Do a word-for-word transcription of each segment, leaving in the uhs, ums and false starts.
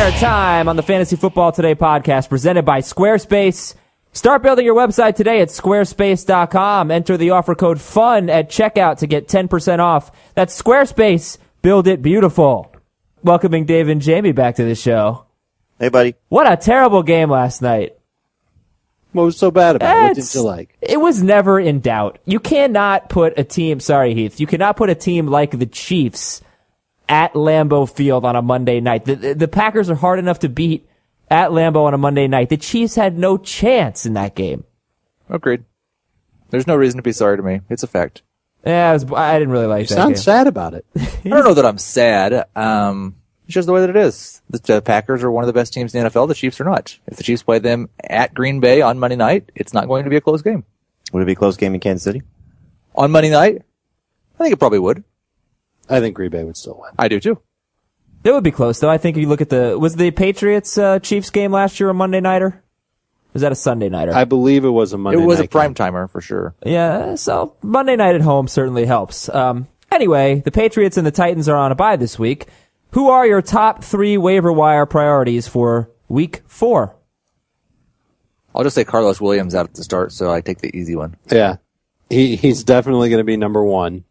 Winner time on the Fantasy Football Today podcast presented by Squarespace. Start building your website today at squarespace dot com. Enter the offer code FUN at checkout to get ten percent off. That's Squarespace. Build it beautiful. Welcoming Dave and Jamie back to the show. Hey, buddy. What a terrible game last night. What was so bad about it? What It's- did you like? It was never in doubt. You cannot put a team, sorry Heath, you cannot put a team like the Chiefs at Lambeau Field on a Monday night. The, the, the Packers are hard enough to beat at Lambeau on a Monday night. The Chiefs had no chance in that game. Agreed. There's no reason to be sorry to me. It's a fact. Yeah, I, was, I didn't really like You that sound game. sad about it. I don't know that I'm sad. Um, it's just the way that it is. The uh, Packers are one of the best teams in the N F L. The Chiefs are not. If the Chiefs play them at Green Bay on Monday night, it's not going to be a close game. Would it be a close game in Kansas City? On Monday night, I think it probably would. I think Green Bay would still win. I do too. It would be close, though. I think if you look at the, was the Patriots uh, Chiefs game last year a Monday nighter? Was that a Sunday nighter? I believe it was a Monday It was a night prime game. timer for sure. Yeah, so Monday night at home certainly helps. Um, anyway, the Patriots and the Titans are on a bye this week. Who are your top three waiver wire priorities for week four? I'll just say Carlos Williams out at the start, so I take the easy one. Yeah. He he's definitely going to be number one.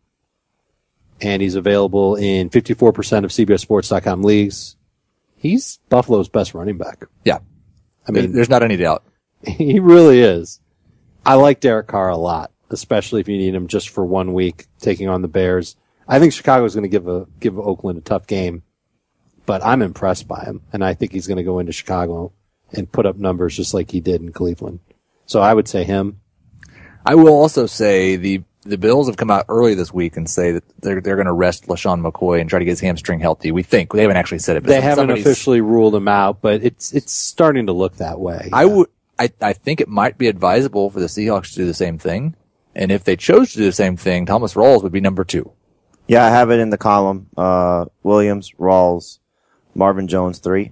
And he's available in fifty-four percent of C B S Sports dot com leagues. He's Buffalo's best running back. Yeah. I mean, there's not any doubt. he really is. I like Derek Carr a lot, especially if you need him just for one week taking on the Bears. I think Chicago's going to give a give Oakland a tough game, but I'm impressed by him, and I think he's going to go into Chicago and put up numbers just like he did in Cleveland. So I would say him. I will also say the the Bills have come out early this week and say that they're they're going to rest LaShawn McCoy and try to get his hamstring healthy. We think they haven't actually said it. But They haven't somebody's- officially ruled him out, but it's it's starting to look that way. I would. I I think it might be advisable for the Seahawks to do the same thing. And if they chose to do the same thing, Thomas Rawls would be number two. Yeah, I have it in the column. Uh, Williams, Rawls, Marvin Jones, three.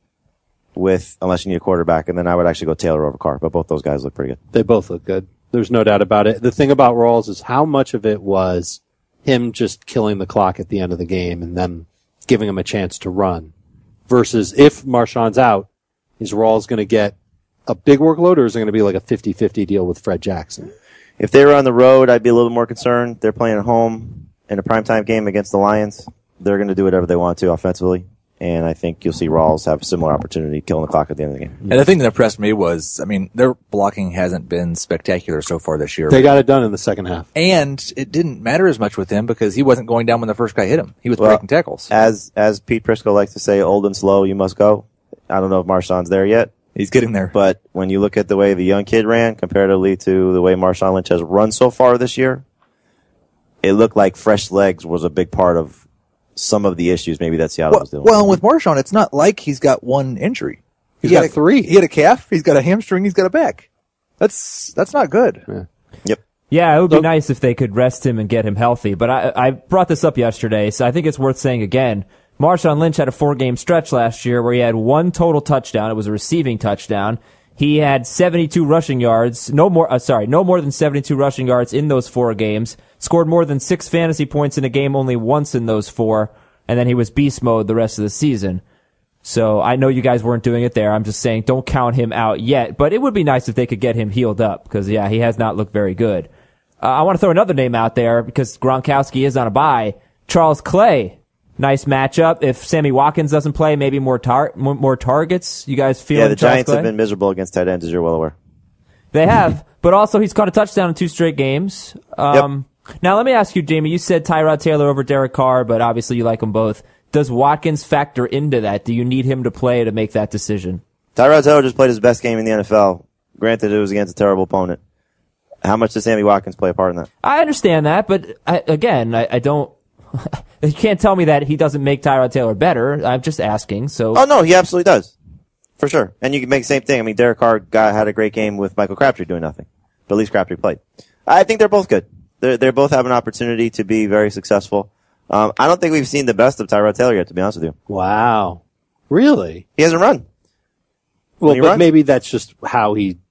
With, unless you need a quarterback, and then I would actually go Taylor over Carr, but both those guys look pretty good. They both look good. There's no doubt about it. The thing about Rawls is how much of it was him just killing the clock at the end of the game and then giving him a chance to run versus if Marshawn's out, is Rawls going to get a big workload or is it going to be like a fifty-fifty deal with Fred Jackson? If they were on the road, I'd be a little more concerned. They're playing at home in a primetime game against the Lions. They're going to do whatever they want to offensively. And I think you'll see Rawls have a similar opportunity killing the clock at the end of the game. And the thing that impressed me was, I mean, their blocking hasn't been spectacular so far this year. They got it done in the second half. And it didn't matter as much with him because he wasn't going down when the first guy hit him. He was Well, breaking tackles. As as Pete Prisco likes to say, old and slow, you must go. I don't know if Marshawn's there yet. He's getting there. But when you look at the way the young kid ran comparatively to the way Marshawn Lynch has run so far this year, it looked like fresh legs was a big part of some of the issues maybe that Seattle Well, was dealing well, with. with Marshawn, it's not like he's got one injury. He's He got had a, three. He had a calf. He's got a hamstring. He's got a back. That's that's not good. Yeah. Yep. Yeah, it would be So- nice if they could rest him and get him healthy. But I, I brought this up yesterday, so I think it's worth saying again. Marshawn Lynch had a four-game stretch last year where he had one total touchdown. It was a receiving touchdown. He had seventy-two rushing yards, no more, uh, sorry, no more than seventy-two rushing yards in those four games. Scored more than six fantasy points in a game only once in those four, and then he was beast mode the rest of the season. So I know you guys weren't doing it there. I'm just saying don't count him out yet. But it would be nice if they could get him healed up because, yeah, he has not looked very good. Uh, I want to throw another name out there because Gronkowski is on a bye. Charles Clay. Nice matchup. If Sammy Watkins doesn't play, maybe more tar- more, more targets. You guys feel Yeah, the Charles Giants Clay? have been miserable against tight ends, as you're well aware. They have, but also he's caught a touchdown in two straight games. Um, yep. Now let me ask you, Jamie. You said Tyrod Taylor over Derek Carr, but obviously you like them both. Does Watkins factor into that? Do you need him to play to make that decision? Tyrod Taylor just played his best game in the N F L. Granted, it was against a terrible opponent. How much does Sammy Watkins play a part in that? I understand that, but I, again, I, I don't. You can't tell me that he doesn't make Tyrod Taylor better. I'm just asking. So. Oh no, he absolutely does, for sure. And you can make the same thing. I mean, Derek Carr got, had a great game with Michael Crabtree doing nothing, but at least Crabtree played. I think they're both good. They they both have an opportunity to be very successful. Um, I don't think we've seen the best of Tyrod Taylor yet, to be honest with you. Wow. Really? He hasn't run. Well, he but runs- maybe that's just how he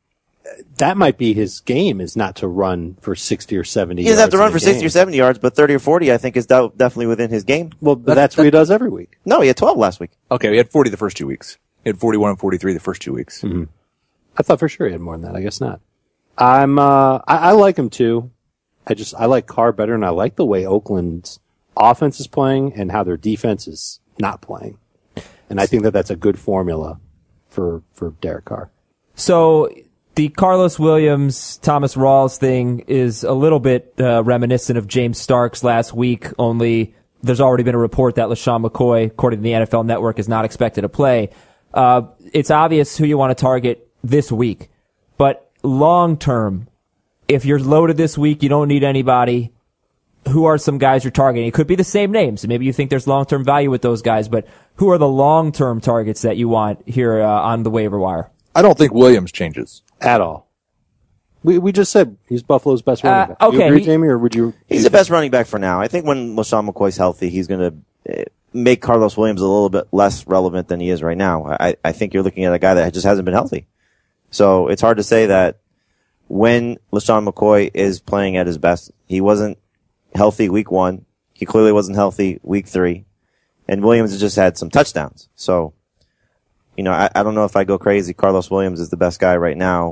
that might be his game, is not to run for sixty or seventy. He doesn't have to yards run in for a sixty game. or seventy yards, but thirty or forty, I think, is de- definitely within his game. Well, that's, that's what he does every week. No, he had twelve last week. Okay, he had forty the first two weeks. He had forty-one and forty-three the first two weeks. Mm-hmm. I thought for sure he had more than that. I guess not. I'm, uh, I, I like him too. I just, I like Carr better, and I like the way Oakland's offense is playing and how their defense is not playing. And I think that that's a good formula for, for Derek Carr. So the Carlos Williams, Thomas Rawls thing is a little bit uh, reminiscent of James Starks last week, only there's already been a report that LaShawn McCoy, according to the N F L Network, is not expected to play. Uh, it's obvious who you want to target this week, but long term, if you're loaded this week, you don't need anybody. Who are some guys you're targeting? It could be the same names. Maybe you think there's long-term value with those guys, but who are the long-term targets that you want here uh, on the waiver wire? I don't think Williams changes. At all. We we just said he's Buffalo's best running Uh, back. okay, You agree, he- Jamie, or would you? He's the best running back for now. I think when LaShawn McCoy's healthy, he's going to make Carlos Williams a little bit less relevant than he is right now. I, I think you're looking at a guy that just hasn't been healthy. So it's hard to say that when LaShawn McCoy is playing at his best, he wasn't healthy week one. He clearly wasn't healthy week three. And Williams has just had some touchdowns. So, you know, I, I don't know if I go crazy. Carlos Williams is the best guy right now.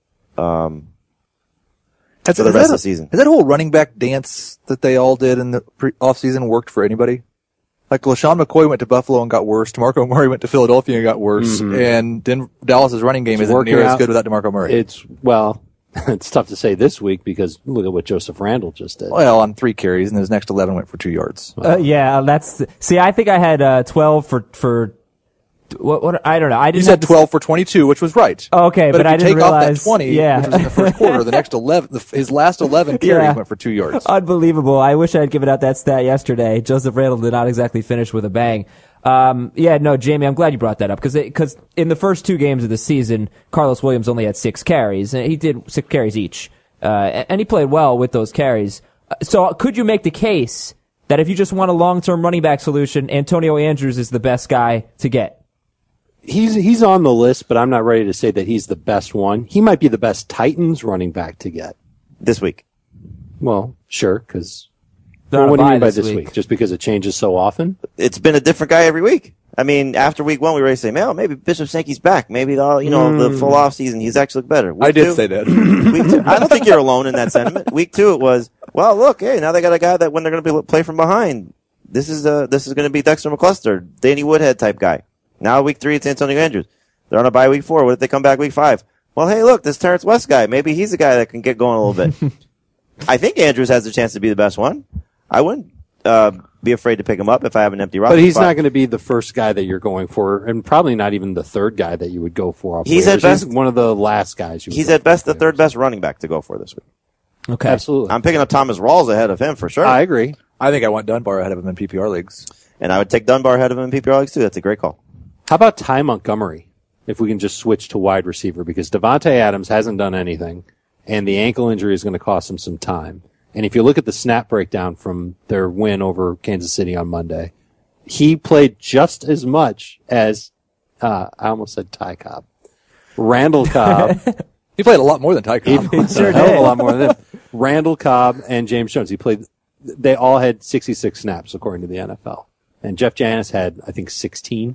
Um, Has, for the has rest that of the season. Has that whole running back dance that they all did in the pre- offseason worked for anybody? Like LaShawn McCoy went to Buffalo and got worse. DeMarco Murray went to Philadelphia and got worse. Mm-hmm. And Den- Dallas's running game It's isn't working near as out. good without DeMarco Murray. It's, well, it's tough to say this week because look at what Joseph Randall just did. well, on three carries, and his next eleven went for two yards. Uh, yeah, that's see. I think I had uh, twelve for for what? What? I don't know. I You didn't said have the- twelve for twenty-two, which was right. Oh, okay, but, but if I you didn't take off realize- that twenty, yeah. which was in the first quarter, the next eleven, the, his last eleven carries Yeah. went for two yards. Unbelievable. I wish I had given out that stat yesterday. Joseph Randall did not exactly finish with a bang. Um, yeah, no, Jamie, I'm glad you brought that up because because in the first two games of the season, Carlos Williams only had six carries, and he did six carries each, uh, and he played well with those carries. Uh, So, could you make the case that if you just want a long-term running back solution, Antonio Andrews is the best guy to get? He's he's on the list, but I'm not ready to say that he's the best one. He might be the best Titans running back to get. this week. Well, sure, because They're on a what do you bye mean by this this week. week? Just because it changes so often? It's been a different guy every week. I mean, after week one, we were ready to say, "Man, maybe Bishop Sankey's back. Maybe the you know the full off season, he's actually looked better." Week I did two- say that. Week two, I don't think you're alone in that sentiment. Week two, it was, well, look, hey, now they got a guy that when they're going to be play from behind, this is uh this is going to be Dexter McCluster, Danny Woodhead type guy. Now week three, it's Antonio Andrews. They're on a bye week four. What if they come back week five? Well, hey, look, this Terrence West guy, maybe he's the guy that can get going a little bit. I think Andrews has the chance to be the best one. I wouldn't uh be afraid to pick him up if I have an empty roster. But he's spot. not going to be the first guy that you're going for, and probably not even the third guy that you would go for. Off He's waivers. at best- one of the last guys. You would He's go at best for the third best running back to go for this week. Okay. Absolutely. I'm picking up Thomas Rawls ahead of him for sure. I agree. I think I want Dunbar ahead of him in P P R leagues. And I would take Dunbar ahead of him in P P R leagues too. That's a great call. How about Ty Montgomery? If we can just switch to wide receiver, because Devontae Adams hasn't done anything, and the ankle injury is going to cost him some time. And if you look at the snap breakdown from their win over Kansas City on Monday, he played just as much as, uh, I almost said Ty Cobb. Randall Cobb. He played a lot more than Ty He Cobb. played sure a hell of did. a lot more than him. Randall Cobb and James Jones. He played, they all had sixty-six snaps according to the N F L. And Jeff Janis had, I think, sixteen.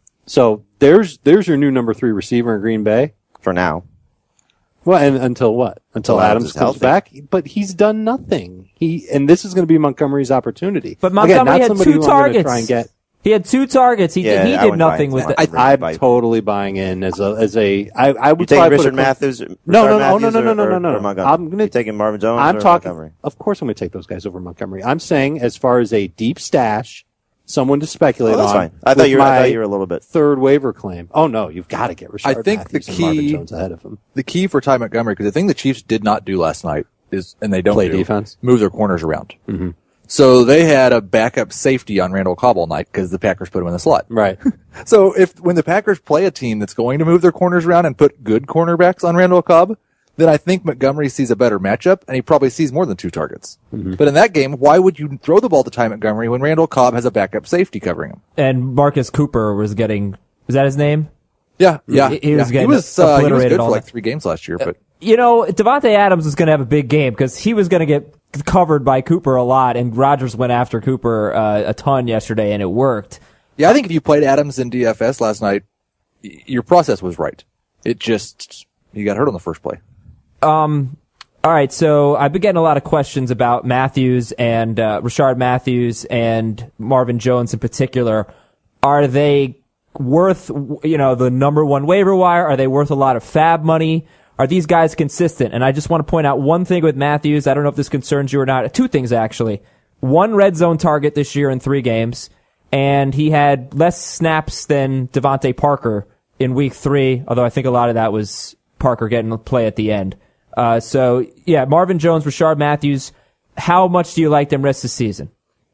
So there's, there's your new number three receiver in Green Bay. For now. Well, and until what? Until Until Adams Adams is comes healthy. back. But he's done nothing. He and this is going to be Montgomery's opportunity. But Again, Montgomery not had somebody two who I'm gonna targets. Try and get. He had two targets. He Yeah, did, he I did wouldn't buy nothing into with that. that. I, I'm By- totally buying in as a as a. I, I You would taking probably Richard put a, Matthews? No, Rashard no, no, Matthews no, no, no, or- no, no, or- no. or Montgomery? I'm gonna. You taking Marvin Jones I'm or talking. Montgomery? Of course, I'm going to take those guys over Montgomery. I'm saying as far as a deep stash, someone to speculate Oh, that's on. fine. I thought with you were. I my thought you were a little bit. third waiver claim. Oh no, you've got to get Rashard I think the Matthews and Marvin key- Jones ahead of him. The key for Ty Montgomery, because the thing the Chiefs did not do last night is, and they don't Play do, defense. move their corners around. Mm-hmm. So they had a backup safety on Randall Cobb all night because the Packers put him in the slot. Right. So if when the Packers play a team that's going to move their corners around and put good cornerbacks on Randall Cobb, then I think Montgomery sees a better matchup and he probably sees more than two targets. Mm-hmm. But in that game, why would you throw the ball to Ty Montgomery when Randall Cobb has a backup safety covering him? And Marcus Cooper was getting, is that his name? Yeah, yeah. He, he was yeah. getting he was, uh, he was obliterated good all for like the- three games last year, but You know, Devontae Adams was going to have a big game because he was going to get covered by Cooper a lot, and Rodgers went after Cooper uh, a ton yesterday, and it worked. yeah, I think if you played Adams in D F S last night, y- your process was right. It just, you got hurt on the first play. Um, all right, so I've been getting a lot of questions about Matthews and uh, Rashard Matthews and Marvin Jones in particular. Are they worth, you know, the number one waiver wire? Are they worth a lot of fab money? Are these guys consistent? And I just want to point out one thing with Matthews. I don't know if this concerns you or not. Two things, actually. One red zone target this year in three games, and he had less snaps than Devontae Parker in week three, although I think a lot of that was Parker getting a play at the end. Uh, so, yeah, Marvin Jones, Rashard Matthews, how much do you like them rest of the season?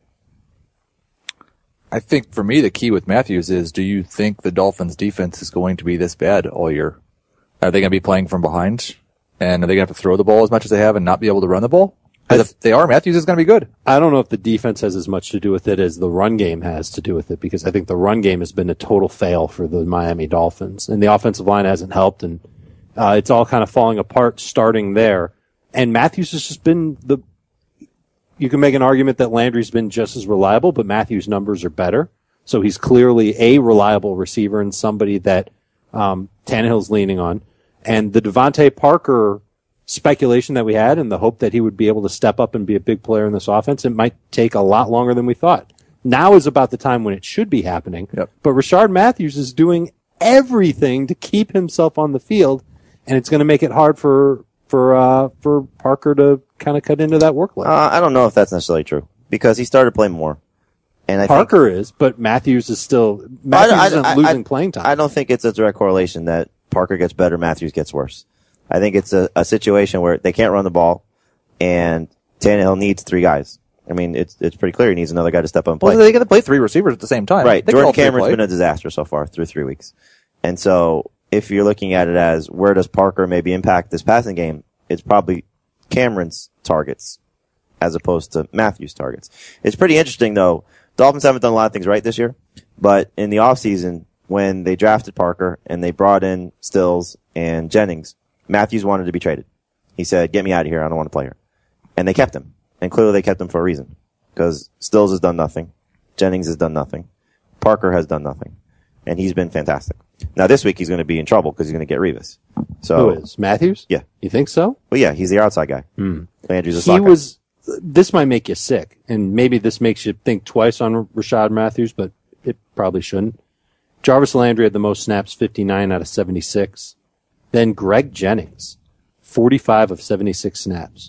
I think for me, the key with Matthews is, do you think the Dolphins defense is going to be this bad all year? Are they going to be playing from behind? And are they going to have to throw the ball as much as they have and not be able to run the ball? Because if they are, Matthews is going to be good. I don't know if the defense has as much to do with it as the run game has to do with it, because I think the run game has been a total fail for the Miami Dolphins, and the offensive line hasn't helped, and uh, it's all kind of falling apart starting there. And Matthews has just been the, you can make an argument that Landry's been just as reliable, but Matthews' numbers are better. So he's clearly a reliable receiver and somebody that um, Tannehill's leaning on. And the Devontae Parker speculation that we had and the hope that he would be able to step up and be a big player in this offense, it might take a lot longer than we thought. Now is about the time when it should be happening. Yep. But Rashard Matthews is doing everything to keep himself on the field, and it's going to make it hard for for uh, for Parker to kind of cut into that workload. Uh, I don't know if that's necessarily true because he started playing more. And I Parker think, is, but Matthews is still Matthews I- I- isn't I- losing I- playing time. I don't think it's a direct correlation that Parker gets better, Matthews gets worse. I think it's a, a situation where they can't run the ball, and Tannehill needs three guys. I mean, it's it's pretty clear he needs another guy to step up and play. Well, they got to play three receivers at the same time. Right. They can Jordan all three Cameron's play. been a disaster so far through three weeks. And so if you're looking at it as where does Parker maybe impact this passing game, it's probably Cameron's targets as opposed to Matthews' targets. It's pretty interesting though. Dolphins haven't done a lot of things right this year, but in the offseason, when they drafted Parker and they brought in Stills and Jennings, Matthews wanted to be traded. He said, get me out of here. I don't want to play here. And they kept him. And clearly they kept him for a reason. Because Stills has done nothing. Jennings has done nothing. Parker has done nothing. And he's been fantastic. Now this week he's going to be in trouble because he's going to get Revis. So, Who is? Matthews? Yeah. You think so? Well, yeah, he's the outside guy. Landry's a He slot guy. was, this might make you sick, and maybe this makes you think twice on Rashard Matthews, but it probably shouldn't. Jarvis Landry had the most snaps, fifty-nine out of seventy-six. Then Greg Jennings, forty-five of seventy-six snaps.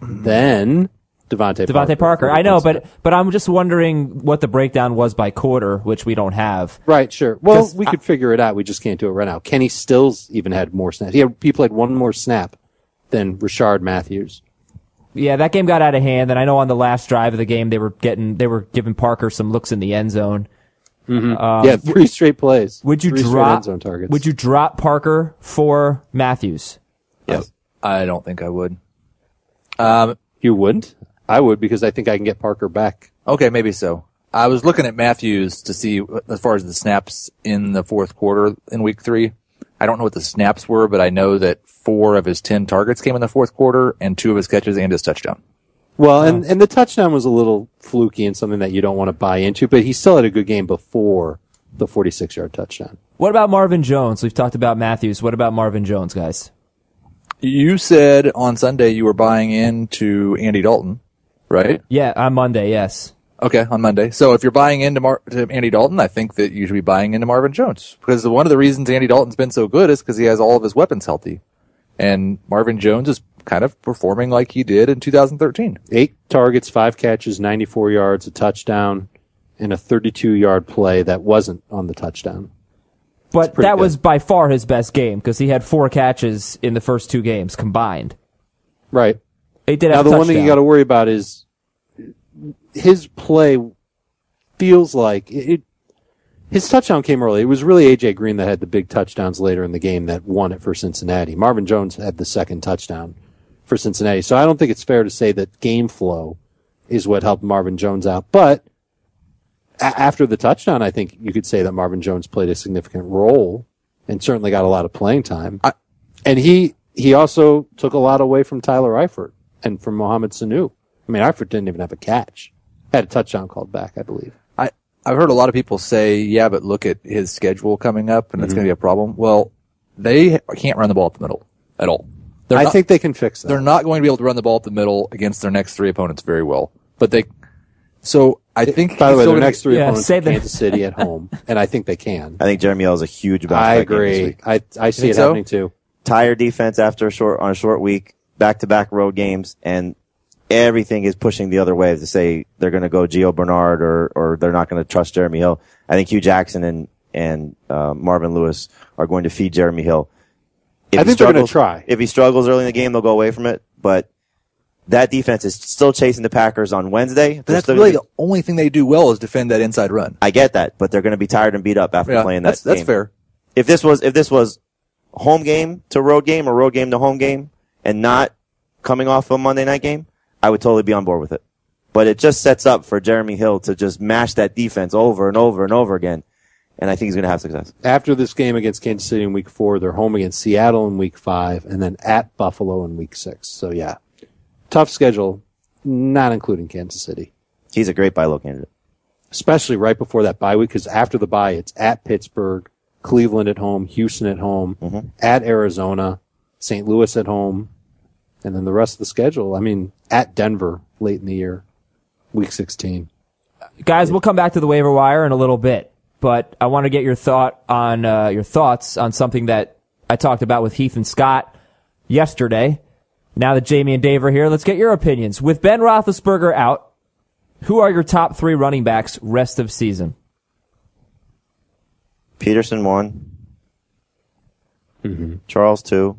Then Devontae Parker. Devontae Parker. I know, forty-one but snaps. but I'm just wondering what the breakdown was by quarter, which we don't have. Right, sure. Well, 'Cause we I- could figure it out. We just can't do it right now. Kenny Stills even had more snaps. He, had, he played one more snap than Rashard Matthews. Yeah, that game got out of hand, and I know on the last drive of the game they were getting they were giving Parker some looks in the end zone. Um, yeah, three straight plays. Would you three straight drop? end zone targets. Would you drop Parker for Matthews? Yes. I don't think I would. Um, You wouldn't? I would, because I think I can get Parker back. okay, maybe so. I was looking at Matthews to see as far as the snaps in the fourth quarter in week three. I don't know what the snaps were, but I know that four of his ten targets came in the fourth quarter and two of his catches and his touchdown. Well, and, and the touchdown was a little fluky and something that you don't want to buy into, but he still had a good game before the forty-six yard touchdown. What about Marvin Jones? We've talked about Matthews. What about Marvin Jones, guys? You said on Sunday you were buying into Andy Dalton, right? Yeah, on Monday, yes. Okay, on Monday. So if you're buying into Mar- to Andy Dalton, I think that you should be buying into Marvin Jones. Because one of the reasons Andy Dalton's been so good is because he has all of his weapons healthy. And Marvin Jones is kind of performing like he did in two thousand thirteen. Eight targets, five catches, ninety-four yards, a touchdown, and a thirty-two yard play that wasn't on the touchdown. But pretty that good. was by far his best game because he had four catches in the first two games combined. Right. He did Now, have the a one thing you touchdown. got to worry about is his play feels like it. His touchdown came early. It was really A J Green that had the big touchdowns later in the game that won it for Cincinnati. Marvin Jones had the second touchdown for Cincinnati. So I don't think it's fair to say that game flow is what helped Marvin Jones out. But a- after the touchdown, I think you could say that Marvin Jones played a significant role and certainly got a lot of playing time. I, and he he also took a lot away from Tyler Eifert and from Mohamed Sanu. I mean, Eifert didn't even have a catch. Had a touchdown called back, I believe. I, I've heard a lot of people say, yeah, but look at his schedule coming up, and that's Mm-hmm. going to be a problem. Well, they can't run the ball up the middle at all. They're I not, think they can fix that. they're not going to be able to run the ball up the middle against their next three opponents very well. But they, so I think. By the he's way, still their gonna next be- three Yeah, opponents say are that- Kansas City at home, and I think they can. I think Jeremy Hill is a huge bounce I back game this agree. week. I I see think it so? happening too. Tired defense after a short on a short week, back to back road games, and everything is pushing the other way to say they're going to go Gio Bernard or or they're not going to trust Jeremy Hill. I think Hugh Jackson and and uh, Marvin Lewis are going to feed Jeremy Hill. If I he think they're going to struggles- try. If he struggles early in the game, they'll go away from it. But that defense is still chasing the Packers on Wednesday. But They're that's still really gonna the only thing they do well is defend that inside run. be- I get that, but they're going to be tired and beat up after Yeah, playing that that's, that's game. fair. If this was if this was home game to road game or road game to home game and not coming off a Monday night game, I would totally be on board with it. But it just sets up for Jeremy Hill to just mash that defense over and over and over again. And I think he's going to have success. After this game against Kansas City in week four, they're home against Seattle in week five, and then at Buffalo in week six. So yeah, tough schedule, not including Kansas City, He's a great buy low candidate. especially right before that bye week, because after the bye, it's at Pittsburgh, Cleveland at home, Houston at home, Mm-hmm. at Arizona, Saint Louis at home, and then the rest of the schedule. I mean, at Denver late in the year, week sixteen. Guys, we'll come back to the waiver wire in a little bit, but I want to get your thought on uh, your thoughts on something that I talked about with Heath and Scott yesterday. Now that Jamie and Dave are here, let's get your opinions. With Ben Roethlisberger out, who are your top three running backs rest of season? Peterson one. Mm-hmm. Charles two.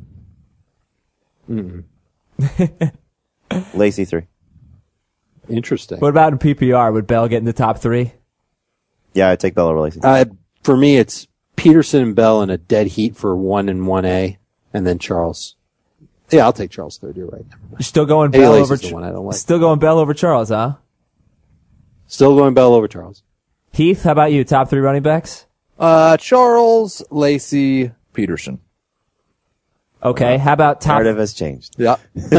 Lacey three. Interesting. What about in P P R? Would Bell get in the top three? Yeah, I'd take Bell over Lacey. Uh, for me, it's Peterson and Bell in a dead heat for one and one A, and then Charles. Yeah, I'll take Charles third. You're right. You're still going Eddie Bell Lacy's over. the one I don't like. Still going Bell over Charles, huh? Still going Bell over Charles. Heath, how about you? Top three running backs? Uh, Charles, Lacey, Peterson. Okay. How about top? Narrative has changed. Yeah.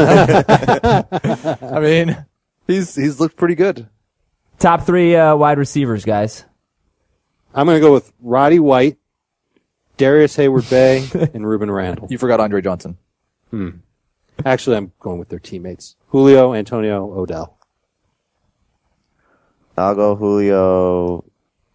I mean, he's he's looked pretty good. Top three uh, wide receivers, guys. I'm going to go with Roddy White, Darius Hayward-Bay, and Ruben Randall. You forgot Andre Johnson. Actually, I'm going with their teammates. Julio, Antonio, Odell. I'll go Julio,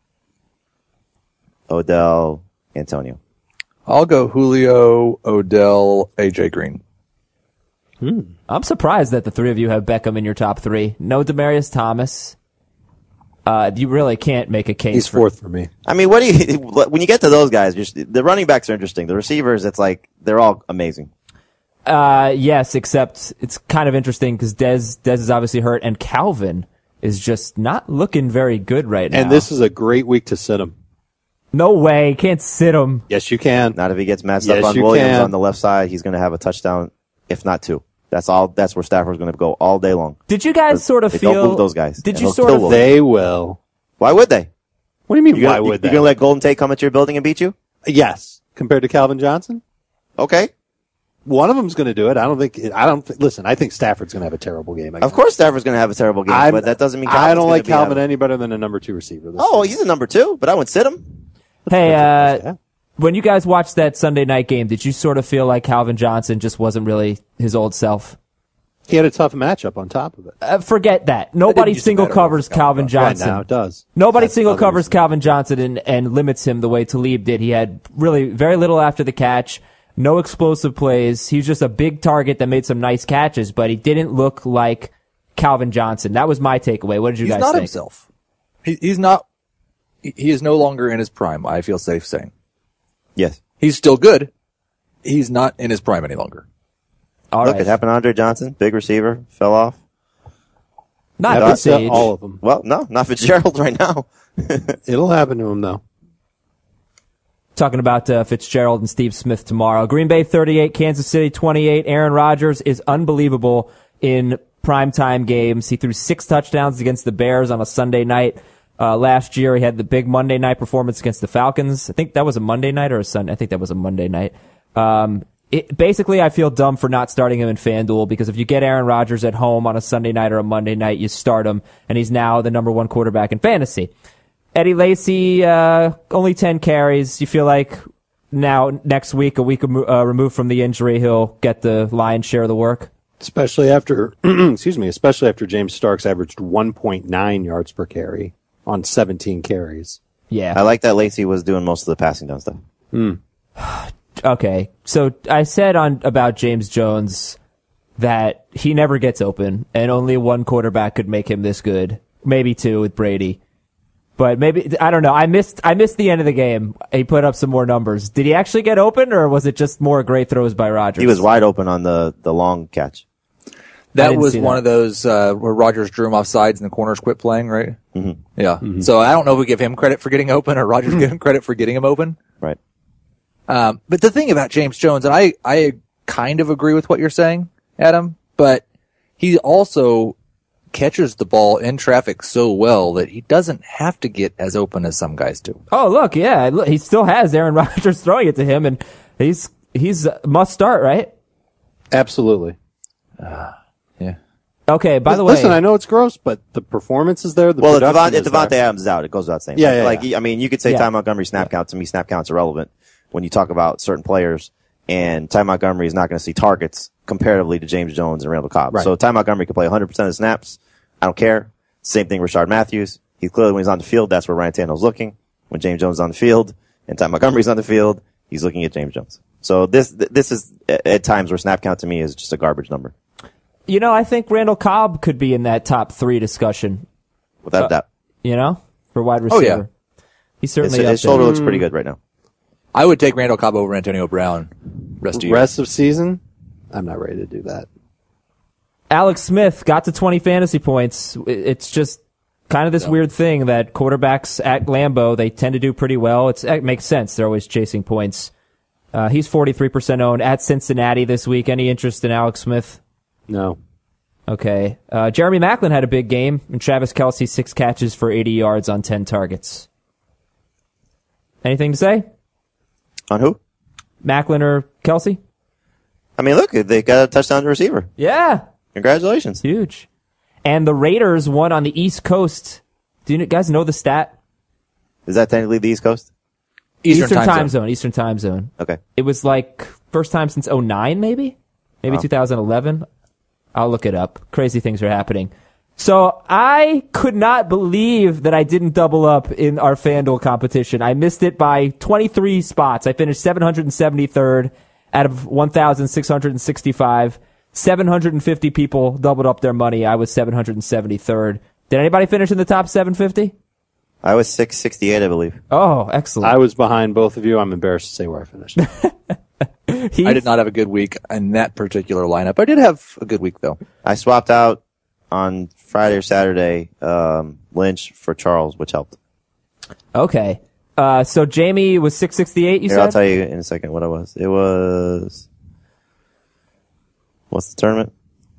Odell, Antonio. I'll go Julio, Odell, A J Green. I'm surprised that the three of you have Beckham in your top three. No Demaryius Thomas. Uh, you really can't make a case He's for fourth for me. I mean, what do you, when you get to those guys, just, the running backs are interesting. The receivers, it's like, they're all amazing. Uh, yes, except it's kind of interesting because Dez, Dez is obviously hurt, and Calvin is just not looking very good right now. And this is a great week to sit him. No way. Can't sit him. Yes, you can. Not if he gets matched Yes, up on you Williams can. on the left side, he's going to have a touchdown, if not two. That's all, that's where Stafford's going to go all day long. Did you guys sort of They feel... don't move those guys. Did And you they'll sort kill of... Williams. They will. Why would they? What do you mean, You're why gonna, would you're they? going to let Golden Tate come into your building and beat you? Yes. Compared to Calvin Johnson? Okay. One of them's going to do it. I don't think, I don't, th- listen, I think Stafford's going to have a terrible game. Of course Stafford's going to have a terrible game, I'm- but that doesn't mean I Calvin's don't gonna like be Calvin having- any better than a number two receiver. This Oh, season. he's a number two, but I wouldn't sit him. Hey, uh, Yeah. when you guys watched that Sunday night game, did you sort of feel like Calvin Johnson just wasn't really his old self? He had a tough matchup on top of it. Uh, forget that. Nobody used to single matter covers for Calvin Calvin Right Johnson. now, it does. Nobody That's single other covers reason. Calvin Johnson and, and limits him the way Talib did. He had really very little after the catch, no explosive plays. He was just a big target that made some nice catches, but he didn't look like Calvin Johnson. That was my takeaway. What did you He's guys not think? himself. He, he's not. He, he is no longer in his prime. I feel safe saying Yes. he's still good. He's not in his prime any longer. All Look, right. it happened to Andre Johnson, big receiver, fell off. Not at Happens this to age. all of them. Well, no, not Fitzgerald right now. It'll happen to him, though. Talking about uh, Fitzgerald and Steve Smith tomorrow. Green Bay thirty-eight, Kansas City twenty-eight. Aaron Rodgers is unbelievable in primetime games. He threw six touchdowns against the Bears on a Sunday night. Uh, last year, he had the big Monday night performance against the Falcons. I think that was a Monday night or a Sunday. I think that was a Monday night. Um, it, basically, I feel dumb for not starting him in FanDuel because if you get Aaron Rodgers at home on a Sunday night or a Monday night, you start him, and he's now the number one quarterback in fantasy. Eddie Lacy, uh, only ten carries. You feel like now, next week, a week uh, removed from the injury, he'll get the lion's share of the work? Especially after, excuse me, especially after James Starks averaged one point nine yards per carry on seventeen carries. Yeah. I like that Lacy was doing most of the passing down stuff. Mm. Okay. So I said on about James Jones that he never gets open and only one quarterback could make him this good. Maybe two with Brady. But maybe, I don't know. I missed, I missed the end of the game. He put up some more numbers. Did he actually get open or was it just more great throws by Rodgers? He was wide open on the, the long catch. That was one that. of those uh, where Rodgers drew him off sides and the corners quit playing, right? Mm-hmm. Yeah. Mm-hmm. So I don't know if we give him credit for getting open or Rodgers give him credit for getting him open. Right. Um, but the thing about James Jones, and I, I kind of agree with what you're saying, Adam, but he also catches the ball in traffic so well that he doesn't have to get as open as some guys do. Oh, look, yeah, look, he still has Aaron Rodgers throwing it to him, and he's he's a must start, right? Absolutely. Uh, yeah. Okay. By the listen, way, listen, I know it's gross, but the performance is there. The well, if Devontae, if Devontae Adams is out, it goes without saying. Yeah, like, yeah, like yeah. I mean, you could say yeah. Ty Montgomery snap count. To me, snap count's irrelevant when you talk about certain players. And Ty Montgomery is not going to see targets comparatively to James Jones and Randall Cobb. Right. So Ty Montgomery can play one hundred percent of the snaps. I don't care. Same thing, Rashard Matthews. He clearly, when he's on the field, that's where Ryan Tannehill's looking. When James Jones is on the field and Ty Montgomery's on the field, he's looking at James Jones. So this, this is at times where snap count to me is just a garbage number. You know, I think Randall Cobb could be in that top three discussion. Without uh, a doubt. You know, for wide receiver. Oh, yeah. He's certainly His, up his there. shoulder looks pretty good right now. I would take Randall Cobb over Antonio Brown rest of year. Rest of season? I'm not ready to do that. Alex Smith got to twenty fantasy points. It's just kind of this No. weird thing that quarterbacks at Lambeau, they tend to do pretty well. It's, it makes sense. They're always chasing points. Uh, he's forty-three percent owned at Cincinnati this week. Any interest in Alex Smith? No. Okay. Uh, Jeremy Maclin had a big game, and Travis Kelce, six catches for eighty yards on ten targets. Anything to say? On who? Maclin or Kelce? I mean, look, they got a touchdown to receiver. Yeah. Congratulations. Huge. And the Raiders won on the East Coast. Do you guys know the stat? Is that technically the East Coast? Eastern, Eastern time, time zone. zone. Eastern time zone. Okay. It was like first time since oh nine, maybe? Maybe Wow. two thousand eleven. I'll look it up. Crazy things are happening. So I could not believe that I didn't double up in our FanDuel competition. I missed it by twenty-three spots. I finished seven hundred seventy-third out of one thousand six hundred sixty-five. seven hundred fifty people doubled up their money. I was seven hundred seventy-third. Did anybody finish in the top seven fifty? I was six sixty-eight, I believe. Oh, excellent. I was behind both of you. I'm embarrassed to say where I finished. I did not have a good week in that particular lineup. I did have a good week, though. I swapped out on Friday or Saturday um, Lynch for Charles, which helped. Okay. Uh, so Jamie was six sixty-eight, you Here, said? I'll tell you in a second what it was. It was... What's the tournament?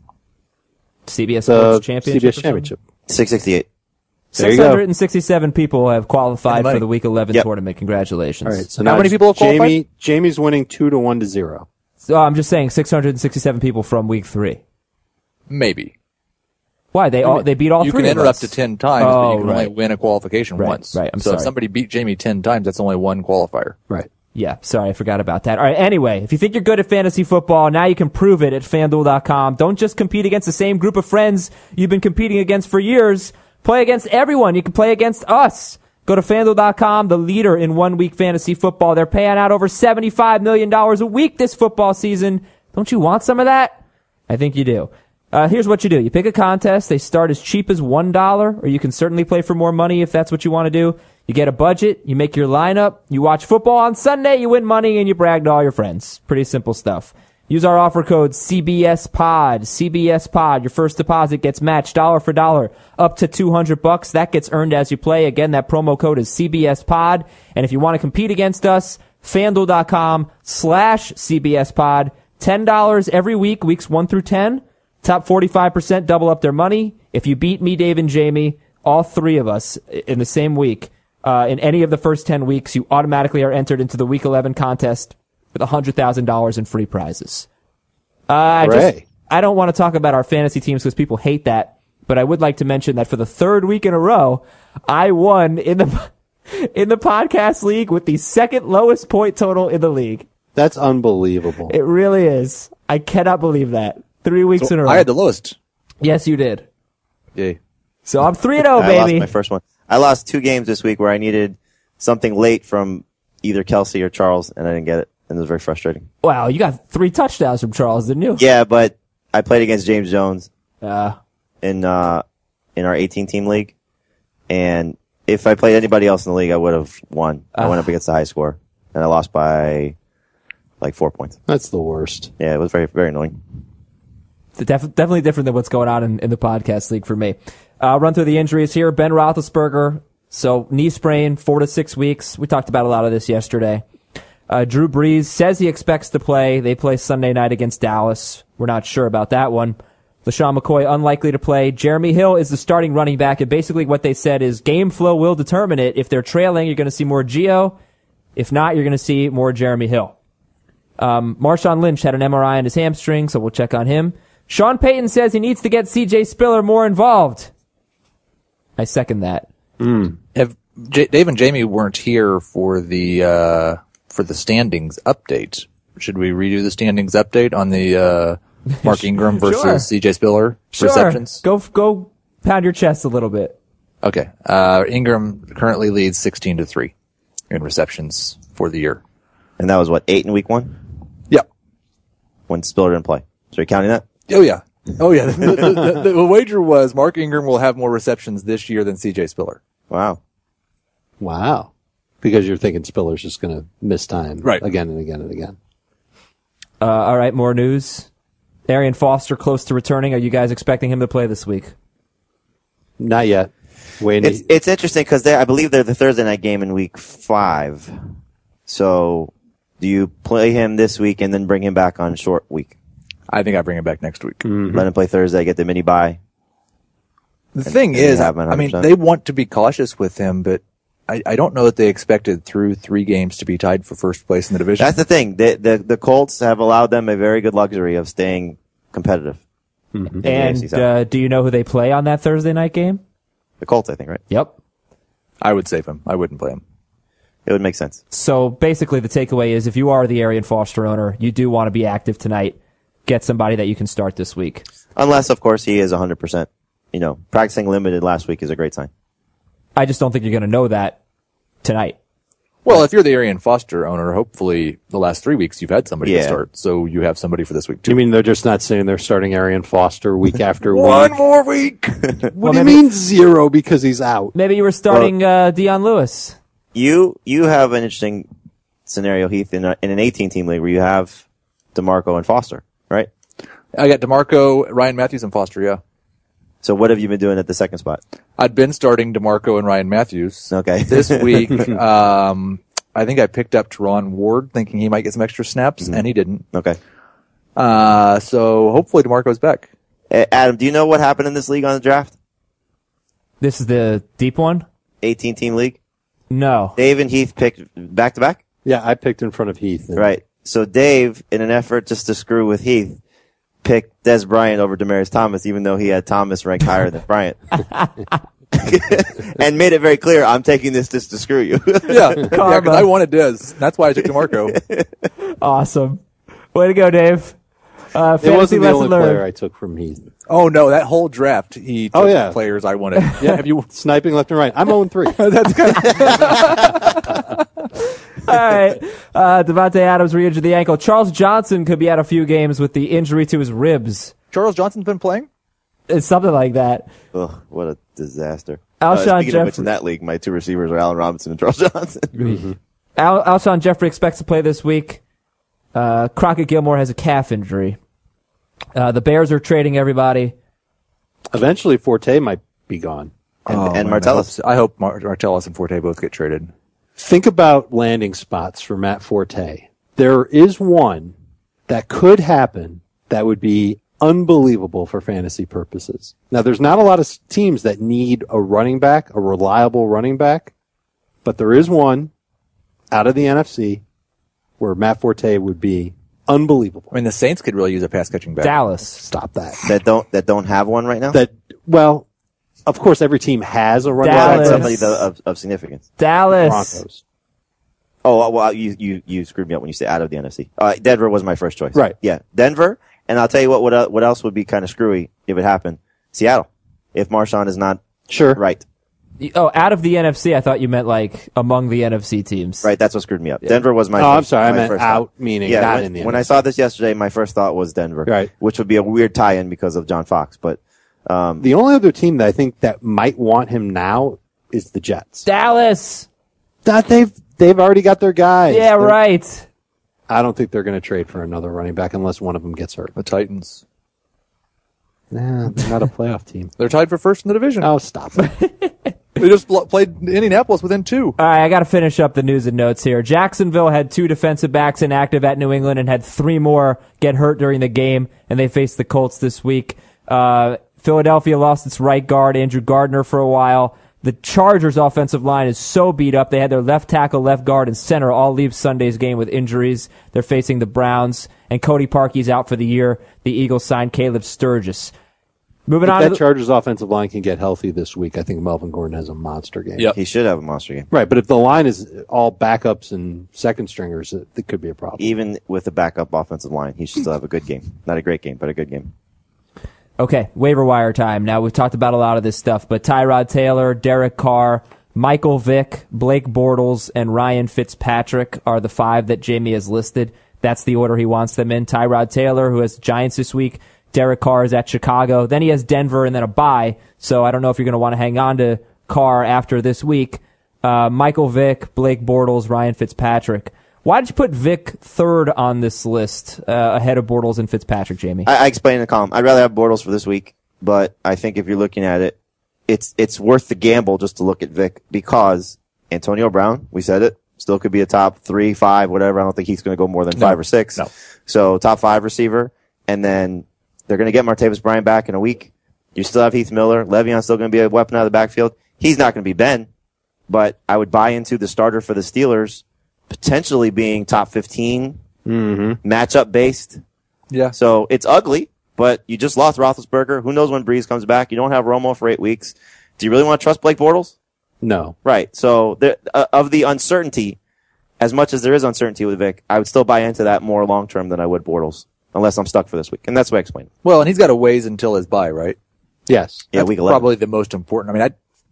C B S The Sports Championship. C B S or something? Championship. six sixty-eight. There you go. six hundred sixty-seven people have qualified Money. for the Week eleven Yep. tournament. Congratulations. All right. So How now many people have qualified? Jamie, Jamie's winning two to one to zero. So I'm just saying six hundred sixty-seven people from Week three. Maybe. Why? They all they beat all You three can of enter up us. to ten times, Oh, but you can right. only win a qualification Right, once. right, I'm so if sorry. somebody beat Jamie ten times, that's only one qualifier. Right. Yeah, sorry, I forgot about that. All right, anyway, if you think you're good at fantasy football, now you can prove it at FanDuel dot com. Don't just compete against the same group of friends you've been competing against for years. Play against everyone. You can play against us. Go to FanDuel dot com, the leader in one-week fantasy football. They're paying out over seventy-five million dollars a week this football season. Don't you want some of that? I think you do. Uh, here's what you do. You pick a contest. They start as cheap as one dollar, or you can certainly play for more money if that's what you want to do. You get a budget. You make your lineup. You watch football on Sunday. You win money, and you brag to all your friends. Pretty simple stuff. Use our offer code C B S Pod. C B S Pod. Your first deposit gets matched dollar for dollar up to two hundred bucks. That gets earned as you play. Again, that promo code is C B S Pod. And if you want to compete against us, FanDuel dot com slash C B S Pod. ten dollars every week, weeks one through ten. Top forty-five percent double up their money. If you beat me, Dave, and Jamie, all three of us, in the same week, uh, in any of the first ten weeks, you automatically are entered into the Week eleven contest with one hundred thousand dollars in free prizes. Uh, I just, I don't want to talk about our fantasy teams because people hate that, but I would like to mention that for the third week in a row, I won in the in the podcast league with the second lowest point total in the league. That's unbelievable. It really is. I cannot believe that. Three weeks So in a row. I had the lowest. Yes, you did. Yay. So I'm three and oh, I lost baby. my first one. I lost two games this week where I needed something late from either Kelsey or Charles, and I didn't get it, and it was very frustrating. Wow, you got three touchdowns from Charles, didn't you? Yeah, but I played against James Jones Uh, in uh in our eighteen team league, and if I played anybody else in the league, I would have won. I Uh. went up against the high score, and I lost by like four points. That's the worst. Yeah, it was very very annoying. Def- definitely different than what's going on in, in the podcast league for me. Uh, I'll run through the injuries here. Ben Roethlisberger, so knee sprain, four to six weeks. We talked about a lot of this yesterday. Uh, Drew Brees says he expects to play. They play Sunday night against Dallas. We're not sure about that one. LaShawn McCoy, unlikely to play. Jeremy Hill is the starting running back, and basically what they said is game flow will determine it. If they're trailing, you're going to see more Gio. If not, you're going to see more Jeremy Hill. Um, Marshawn Lynch had an M R I on his hamstring, so we'll check on him. Sean Payton says he needs to get C J Spiller more involved. I second that. Have J- Dave and Jamie weren't here for the uh, for the standings update. Should we redo the standings update on the uh, Mark Ingram versus Sure. C J Spiller Sure. receptions? Go, go pound your chest a little bit. Okay. Uh, Ingram currently leads sixteen to three in receptions for the year. And that was what, eight in week one Yep. when Spiller didn't play. So you're counting that? Oh yeah. Oh yeah. the, the, the, the wager was Mark Ingram will have more receptions this year than C J Spiller. Wow. Wow. Because you're thinking Spiller's just going to miss time Right. again and again and again. Uh, all right, more news. Arian Foster close to returning. Are you guys expecting him to play this week? Not yet. Waiting. It's it's interesting because I believe they're the Thursday night game in week five. So do you play him this week and then bring him back on short week? I think I bring him back next week. Let him play Thursday, get the mini bye. The thing and is, have him at I mean, one hundred percent. they want to be cautious with him, but I, I don't know that they expected through three games to be tied for first place in the division. That's the thing. The, the the Colts have allowed them a very good luxury of staying competitive. in the A F C And South. uh, do you know who they play on that Thursday night game? The Colts, I think, right? Yep. I would save him. I wouldn't play him. It would make sense. So basically the takeaway is if you are the Arian Foster owner, you do want to be active tonight. Get somebody that you can start this week. Unless, of course, he is one hundred percent. You know, practicing limited last week is a great sign. I just don't think you're going to know that tonight. Well, if you're the Arian Foster owner, hopefully the last three weeks you've had somebody to Yeah. start, so you have somebody for this week too. You mean they're just not saying they're starting Arian Foster week after One week? more week? What Well, do you maybe- mean zero because he's out? Maybe you were starting uh, Deion Lewis. You you have an interesting scenario, Heath, in, a, in an eighteen team league where you have DeMarco and Foster, right? I got DeMarco, Ryan Matthews, and Foster, yeah. So what have you been doing at the second spot? I'd been starting DeMarco and Ryan Matthews. Okay. This week, um, I think I picked up Teron Ward thinking he might get some extra snaps, and he didn't. Okay. Uh, so hopefully DeMarco's back. Uh, Adam, do you know what happened in this league on the draft? This is the deep one? eighteen team league? No. Dave and Heath picked back to back? Yeah, I picked in front of Heath. and- Right. So Dave, in an effort just to screw with Heath, picked Des Bryant over Demaryius Thomas, even though he had Thomas ranked higher than Bryant. And made it very clear, I'm taking this just to screw you. Yeah, yeah, 'cause I wanted Dez. That's why I took DeMarco. Awesome. Way to go, Dave. Uh, It fantasy wasn't the lesson only player learned. I took from Heath. Oh no, that whole draft he took Oh, yeah. players I wanted. Yeah, have you? Sniping left and right. I'm oh and three. That's good. All right. Uh, Devontae Adams re-injured the ankle. Charles Johnson could be out a few games with the injury to his ribs. Charles Johnson's been playing. It's something like that. Ugh, what a disaster. Alshon uh, speaking Jeffrey- of which, in that league, my two receivers are Allen Robinson and Charles Johnson. Al- Alshon Jeffrey expects to play this week. Uh, Crockett Gilmore has a calf injury. Uh, the Bears are trading everybody. Eventually, Forte might be gone. And, Oh, and man, Martellus. I hope, I hope Mar- Martellus and Forte both get traded. Think about landing spots for Matt Forte. There is one that could happen that would be unbelievable for fantasy purposes. Now, there's not a lot of teams that need a running back, a reliable running back, but there is one out of the N F C where Matt Forte would be unbelievable. I mean, the Saints could really use a pass catching back. Dallas. Stop that. That don't that don't have one right now. That well, of course, every team has a running Dallas. back. Somebody the, of, of significance. Dallas. Broncos. Oh well, you you you screwed me up when you say out of the N F C. Uh, Denver was my first choice. Right. Yeah, Denver. And I'll tell you what. What what else would be kind of screwy if it happened? Seattle. If Marshawn is not Sure. right. Oh, out of the N F C, I thought you meant like among the N F C teams. Right, that's what screwed me up. Denver was my. Oh, first, I'm sorry. I my meant first out, thought. meaning yeah, not when, in the when N F C. I saw this yesterday, my first thought was Denver, Right. which would be a weird tie-in because of John Fox. But um, The only other team that I think that might want him now is the Jets. Dallas. That they've they've already got their guys. Yeah, They're- right. I don't think they're going to trade for another running back unless one of them gets hurt. The Titans. Nah, they're not a playoff team. They're tied for first in the division. Oh, stop it. They just blo- played Indianapolis within two. All right, I got to finish up the news and notes here. Jacksonville had two defensive backs inactive at New England and had three more get hurt during the game, and they faced the Colts this week. Uh, Philadelphia lost its right guard, Andrew Gardner, for a while. The Chargers' offensive line is so beat up. They had their left tackle, left guard, and center all leave Sunday's game with injuries. They're facing the Browns, and Cody Parkey's out for the year. The Eagles signed Caleb Sturgis. Moving If on to that the- Chargers offensive line can get healthy this week, I think Melvin Gordon has a monster game. Yep. he should have a monster game. Right, but if the line is all backups and second stringers, it, it could be a problem. Even with a backup offensive line, he should still have a good game. Not a great game, but a good game. Okay, waiver wire time. Now, we've talked about a lot of this stuff, but Tyrod Taylor, Derek Carr, Michael Vick, Blake Bortles, and Ryan Fitzpatrick are the five that Jamie has listed. That's the order he wants them in. Tyrod Taylor, who has Giants this week. Derek Carr is at Chicago. Then he has Denver and then a bye. So I don't know if you're going to want to hang on to Carr after this week. Uh, Michael Vick, Blake Bortles, Ryan Fitzpatrick. Why did you put Vick third on this list uh, ahead of Bortles and Fitzpatrick, Jamie? I, I explained in the column. I'd rather have Bortles for this week, but I think if you're looking at it, it's it's worth the gamble just to look at Vic because Antonio Brown, we said it, still could be a top three, five, whatever. I don't think he's going to go more than No. five or six. No. So top five receiver, and then they're going to get Martavis Bryant back in a week. You still have Heath Miller. Le'Veon's still going to be a weapon out of the backfield. He's not going to be Ben, but I would buy into the starter for the Steelers potentially being top fifteen, Mm-hmm. matchup based. Yeah. So it's ugly, but you just lost Roethlisberger. Who knows when Breeze comes back? You don't have Romo for eight weeks. Do you really want to trust Blake Bortles? No. Right. So there, uh, of the uncertainty, as much as there is uncertainty with Vic, I would still buy into that more long term than I would Bortles, unless I'm stuck for this week. And that's what I explained. Well, and he's got a ways until his bye, right? Yes. Yeah, That's week eleven. probably the most important. I mean, I'd,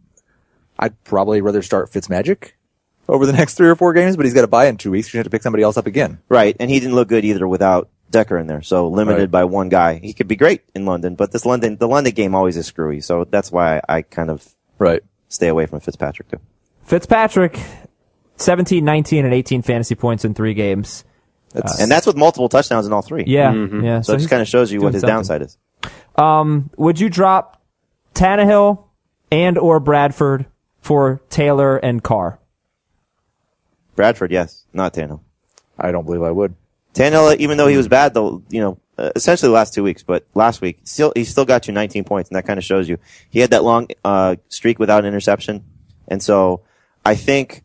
I'd probably rather start Fitzmagic over the next three or four games, but he's got to buy in two weeks. You have to pick somebody else up again. Right. And he didn't look good either without Decker in there. So limited Right. by one guy. He could be great in London, but this London, the London game always is screwy. So that's why I, I kind of Right. stay away from Fitzpatrick too. Fitzpatrick, seventeen, nineteen, and eighteen fantasy points in three games. That's, And that's with multiple touchdowns in all three. Yeah, yeah. So, it he's just kind of shows you what doing his something. downside is. Um, would you drop Tannehill and or Bradford for Taylor and Carr? Bradford, yes. Not Tannehill. I don't believe I would. Tannehill, even though he was bad, though, you know, uh, essentially the last two weeks, but last week, still, he still got you nineteen points, and that kind of shows you. He had that long, uh, streak without an interception. And so, I think,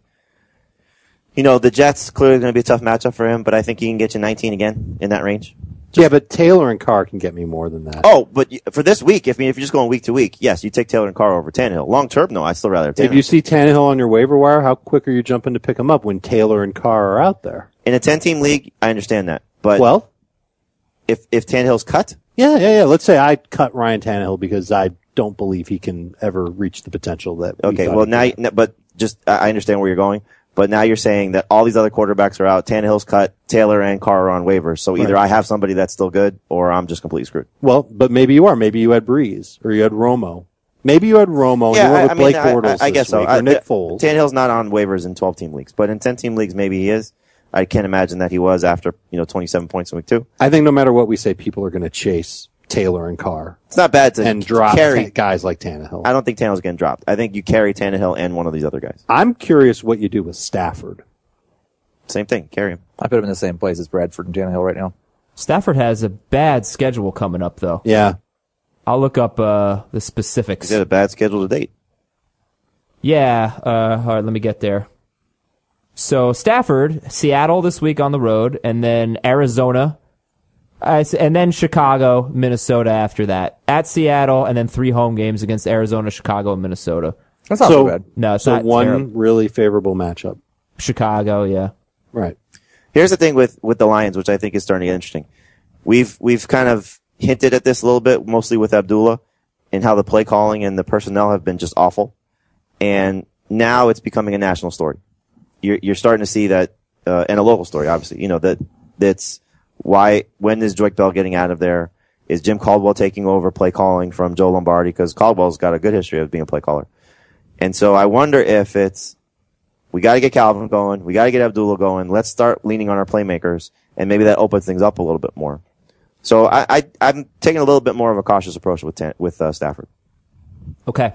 you know, the Jets clearly going to be a tough matchup for him, but I think he can get you nineteen again in that range. Yeah, but Taylor and Carr can get me more than that. Oh, but y- for this week, if, I mean, if you're just going week to week, yes, you take Taylor and Carr over Tannehill. Long term, no, I still rather have If Tannehill. you see Tannehill on your waiver wire, how quick are you jumping to pick him up when Taylor and Carr are out there? In a ten-team league, I understand that. But Well, if, if Tannehill's cut, yeah, yeah, yeah. Let's say I cut Ryan Tannehill because I don't believe he can ever reach the potential that. we okay, thought well, he now, could. you- but just, I I understand where you're going. But now you're saying that all these other quarterbacks are out. Tannehill's cut. Taylor and Carr are on waivers. So either Right. I have somebody that's still good, or I'm just completely screwed. Well, but maybe you are. Maybe you had Breeze or you had Romo. Maybe you had Romo and you I, went with I mean, Blake I, Bortles I, I this guess so. week, I, or Nick T- Foles. Tannehill's not on waivers in twelve-team leagues, but in ten-team leagues, maybe he is. I can't imagine that he was after, you know, twenty-seven points in week two. I think no matter what we say, people are going to chase Taylor and Carr It's not bad to and drop carry. ta- guys like Tannehill. I don't think Tannehill's getting dropped. I think you carry Tannehill and one of these other guys. I'm curious what you do with Stafford. Same thing. Carry him. I put him in the same place as Bradford and Tannehill right now. Stafford has a bad schedule coming up, though. Yeah. I'll look up uh, the specifics. He's had a bad schedule to date. Yeah. Uh, all right, let me get there. So Stafford, Seattle this week on the road, and then Arizona, uh, and then Chicago, Minnesota after that. At Seattle, and then three home games against Arizona, Chicago, and Minnesota. That's not So- so bad. No, it's So not one terrible. really favorable matchup. Chicago, yeah. Right. Here's the thing with, with the Lions, which I think is starting to get interesting. We've, we've kind of hinted at this a little bit, mostly with Abdullah, and how the play calling and the personnel have been just awful. And now it's becoming a national story. You're, you're starting to see that, uh, and a local story, obviously, you know, that, that's why, when is Joique Bell getting out of there? Is Jim Caldwell taking over play calling from Joe Lombardi? Because Caldwell's got a good history of being a play caller. And so I wonder if it's, we got to get Calvin going. We got to get Abdullah going. Let's start leaning on our playmakers, and maybe that opens things up a little bit more. So I, I I'm taking a little bit more of a cautious approach with Tan- with uh, Stafford. Okay.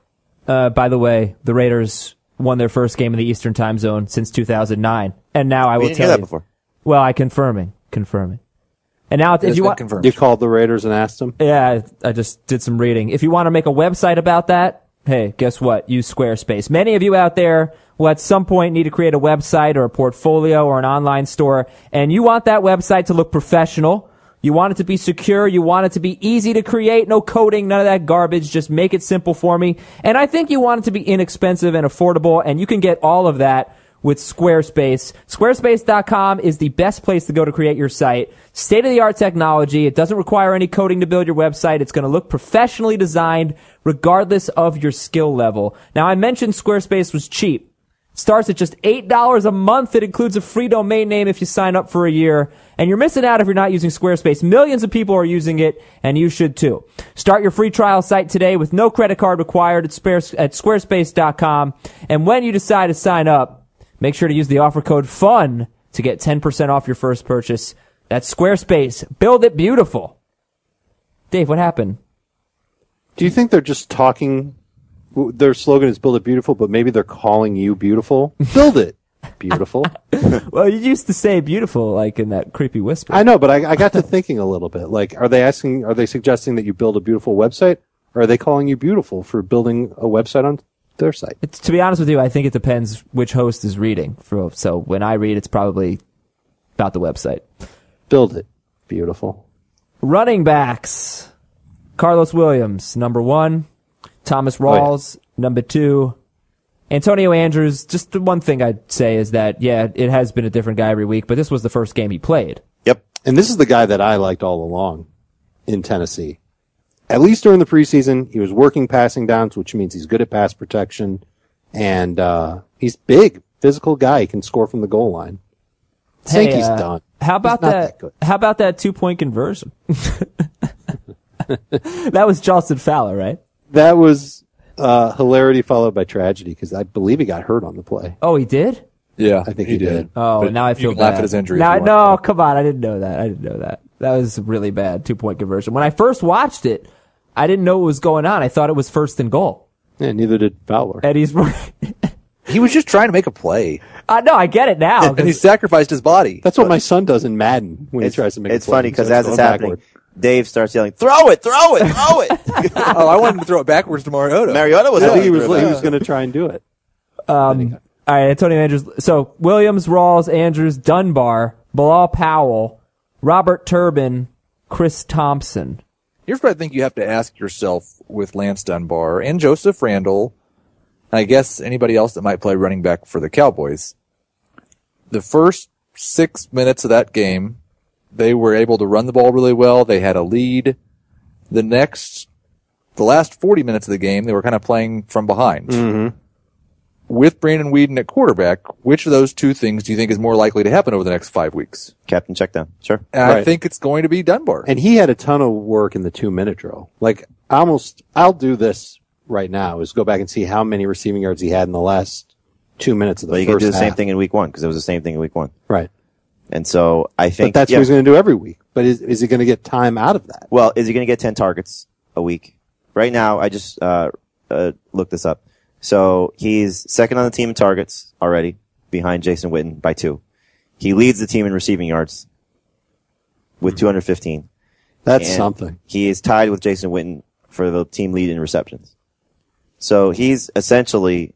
Uh, by the way, the Raiders won their first game in the Eastern Time Zone since two thousand nine, and now I We will didn't tell hear that you. before. Well, I confirming, confirming. And now, if It's you been want, confirmed. You called the Raiders and asked them? yeah, I, I just did some reading. If you want to make a website about that, hey, guess what? Use Squarespace. Many of you out there will at some point need to create a website or a portfolio or an online store, and you want that website to look professional. You want it to be secure. You want it to be easy to create. No coding, none of that garbage. Just make it simple for me. And I think you want it to be inexpensive and affordable, and you can get all of that with Squarespace. Squarespace dot com is the best place to go to create your site. State-of-the-art technology. It doesn't require any coding to build your website. It's going to look professionally designed regardless of your skill level. Now, I mentioned Squarespace was cheap. Starts at just eight dollars a month. It includes a free domain name if you sign up for a year. And you're missing out if you're not using Squarespace. Millions of people are using it, and you should too. Start your free trial site today with no credit card required at Squarespace dot com. And when you decide to sign up, make sure to use the offer code FUN to get ten percent off your first purchase. That's Squarespace. Build it beautiful. Dave, what happened? Do you think they're just talking? Their slogan is "Build it beautiful," but maybe they're calling you beautiful. Build it beautiful. Well, you used to say beautiful, like in that creepy whisper. I know, but I, I got to thinking a little bit. Like, are they asking? Are they suggesting that you build a beautiful website, or are they calling you beautiful for building a website on their site? It's, to be honest with you, I think it depends which host is reading. For, so when I read, it's probably about the website. Build it beautiful. Running backs. Carlos Williams, number one. Thomas Rawls, Oh, number two. Antonio Andrews, just the one thing I'd say is that, yeah, it has been a different guy every week, but this was the first game he played. Yep. And this is the guy that I liked all along in Tennessee. At least during the preseason, he was working passing downs, which means he's good at pass protection. And uh he's big, physical guy. He can score from the goal line. I think Hey, he's uh, done. How about He's not that? that good. How about that two-point conversion? That was Charleston Fowler, right? That was uh hilarity followed by tragedy because I believe he got hurt on the play. Oh, he did? Yeah, I think he did. Oh, But now I you feel can bad. laugh at his injury. Now, if you no, want. come on. I didn't know that. I didn't know that. That was really bad. Two point conversion. When I first watched it, I didn't know what was going on. I thought it was first and goal. Yeah, neither did Fowler. Eddie's. He was just trying to make a play, I know. I get it now. and he 'cause- sacrificed his body. That's what my son does in Madden when It's, he tries to make. it's a play. funny He because starts as it's going happening, backward. Dave starts yelling, "Throw it! Throw it! Throw it!" Oh, I wanted him to throw it backwards to Mariota. Mariota was. I think he hoping was for he that. was going to try and do it. Um, all right, Antonio Andrews. So Williams, Rawls, Andrews, Dunbar, Bilal Powell, Robert Turbin, Chris Thompson. Here's what I think you have to ask yourself with Lance Dunbar and Joseph Randall, and I guess anybody else that might play running back for the Cowboys. The first six minutes of that game, they were able to run the ball really well. They had a lead. The next, the last forty minutes of the game, they were kind of playing from behind. Mm-hmm. With Brandon Weeden at quarterback, which of those two things do you think is more likely to happen over the next five weeks? Captain checkdown. Sure. And I Right. think it's going to be Dunbar. And he had a ton of work in the two minute drill. Like I almost, I'll do this right now is go back and see how many receiving yards he had in the last two minutes of the But you first can do the same half. thing in week one because it was the same thing in week one. Right. And so I But think that's yeah. what he's going to do every week. But is, is he going to get time out of that? Well, is he going to get ten targets a week? Right now, I just uh, uh, looked this up. So he's second on the team in targets already, behind Jason Witten by two. He leads the team in receiving yards. with two hundred fifteen. That's And something. He is tied with Jason Witten for the team lead in receptions. So he's essentially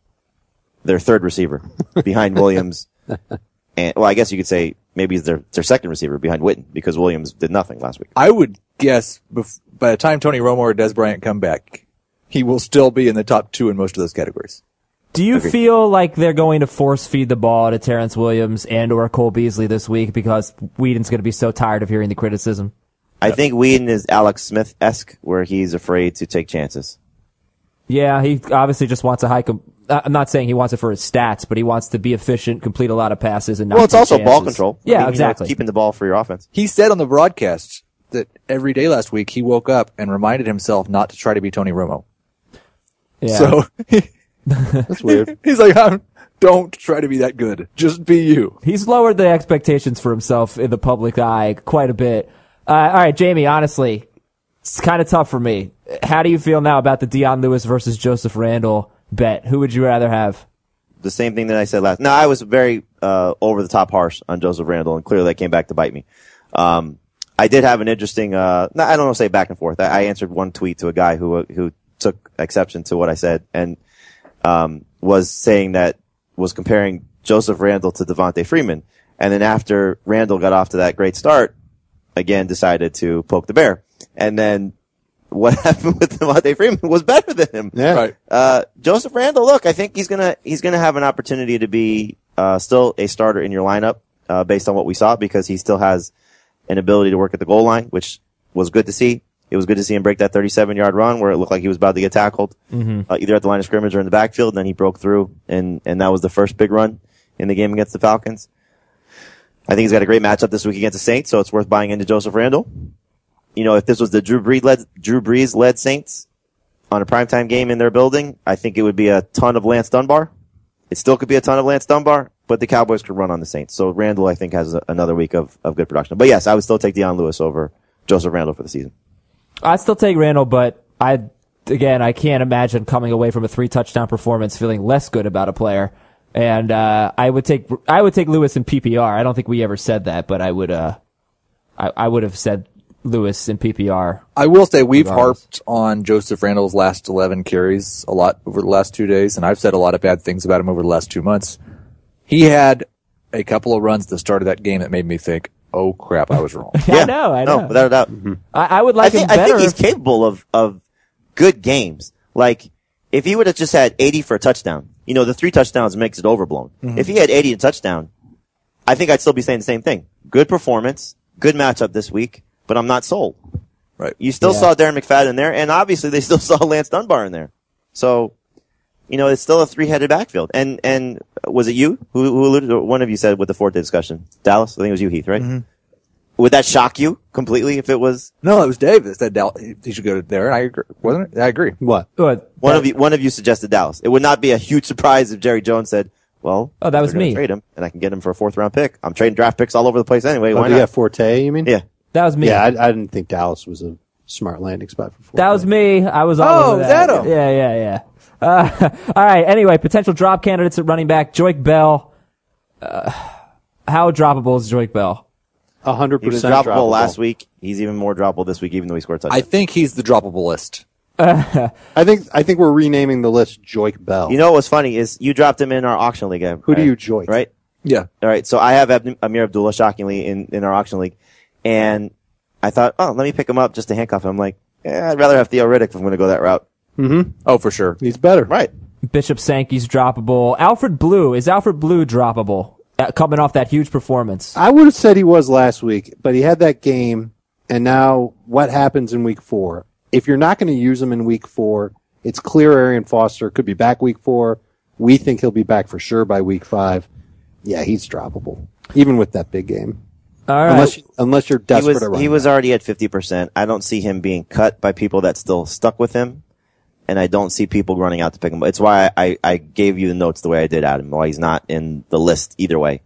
their third receiver behind Williams. And, well, I guess you could say maybe he's their, their second receiver behind Witten because Williams did nothing last week. I would guess bef- by the time Tony Romo or Des Bryant come back, he will still be in the top two in most of those categories. Do you Agreed. feel like they're going to force feed the ball to Terrence Williams and or Cole Beasley this week because Whedon's going to be so tired of hearing the criticism? I think Whedon is Alex Smith-esque where he's afraid to take chances. Yeah, he obviously just wants a high. Com- I'm not saying he wants it for his stats, but he wants to be efficient, complete a lot of passes, and not Well, it's take also ball chances. control. Yeah, I mean, you know, exactly. keeping the ball for your offense. He said on the broadcast that every day last week he woke up and reminded himself not to try to be Tony Romo. Yeah. So That's weird. he's like, "I'm- don't try to be that good. Just be you. He's lowered the expectations for himself in the public eye quite a bit. Uh, all right, Jamie, honestly, it's kind of tough for me. How do you feel now about the Dion Lewis versus Joseph Randle bet? Who would you rather have? The same thing that I said last. No, I was very uh, over the top harsh on Joseph Randle, and clearly that came back to bite me. Um, I did have an interesting. Uh, no, I don't want to say back and forth. I, I answered one tweet to a guy who who took exception to what I said and um, was saying that was comparing Joseph Randle to Devontae Freeman, and then after Randle got off to that great start, again decided to poke the bear, and then what happened with Devontae Freeman was better than him. Yeah. Right. Uh, Joseph Randle, look, I think he's gonna, he's gonna have an opportunity to be, uh, still a starter in your lineup, uh, based on what we saw because he still has an ability to work at the goal line, which was good to see. It was good to see him break that thirty-seven yard run where it looked like he was about to get tackled, mm-hmm. uh, either at the line of scrimmage or in the backfield, and then he broke through and, and that was the first big run in the game against the Falcons. I think he's got a great matchup this week against the Saints, so it's worth buying into Joseph Randle. You know, if this was the Drew Brees led, Drew Brees led Saints on a primetime game in their building, I think it would be a ton of Lance Dunbar. It still could be a ton of Lance Dunbar, but the Cowboys could run on the Saints. So Randle, I think, has a, another week of, of good production. But yes, I would still take Dion Lewis over Joseph Randle for the season. I'd still take Randall, but I, again, I can't imagine coming away from a three touchdown performance feeling less good about a player. And, uh, I would take, I would take Lewis in P P R. I don't think we ever said that, but I would, uh, I, I would have said Lewis in P P R. I will say we've Regardless. harped on Joseph Randle's last eleven carries a lot over the last two days, and I've said a lot of bad things about him over the last two months. He had a couple of runs at the start of that game that made me think, oh crap, I was wrong. I know, I know. No, without a doubt. I, I would like I think, him I better. think he's if- capable of, of good games. Like, if he would have just had eighty for a touchdown, you know, the three touchdowns makes it overblown. Mm-hmm. If he had eighty and touchdown, I think I'd still be saying the same thing. Good performance, good matchup this week, but I'm not sold. Right. You still Yeah. saw Darren McFadden in there, and obviously they still saw Lance Dunbar in there. So, you know, it's still a three-headed backfield. And, and was it you who, who alluded, or one of you said with the Forte discussion? Dallas? I think it was you, Heath, right? Mm-hmm. Would that shock you completely if it was No, it was Dave that said Dal- he should go there, and I agree. Wasn't it? I agree. What? What? one That- of you, one of you suggested Dallas? It would not be a huge surprise if Jerry Jones said, well, Oh, that was they're gonna me. trade him and I can get him for a fourth round pick. I'm trading draft picks all over the place anyway. Oh, Why do you not? have Forte, you mean? Yeah. That was me. Yeah, I, I didn't think Dallas was a smart landing spot for Forte. That was me. I was all Oh, over is that. that him? Yeah, yeah, yeah. Uh, all right. Anyway, potential drop candidates at running back. Joik Bell. Uh, how droppable is Joik Bell? A hundred He was percent droppable last week. He's even more droppable this week, even though he scored a I touchdown. think he's the droppable list. I think I think we're renaming the list Joik Bell. You know what's funny is you dropped him in our auction league. Who do right? you joik? Right? Yeah. All right. So I have Ab- Amir Abdullah, shockingly, in, in our auction league. And I thought, oh, let me pick him up just to handcuff him. I'm like, eh, I'd rather have Theo Riddick if I'm going to go that route. Oh, for sure. He's better. Right. Bishop Sankey's droppable. Alfred Blue. Is Alfred Blue droppable? Uh, coming off that huge performance. I would have said he was last week, but he had that game, and now what happens in week four? If you're not going to use him in week four, it's clear Arian Foster could be back week four. We think he'll be back for sure by week five. Yeah, he's droppable, even with that big game. All right. Unless, unless you're He desperate was, to run he back. was already at fifty percent. I don't see him being cut by people that still stuck with him. And I don't see people running out to pick him up. It's why I, I, I gave you the notes the way I did, Adam, why he's not in the list either way.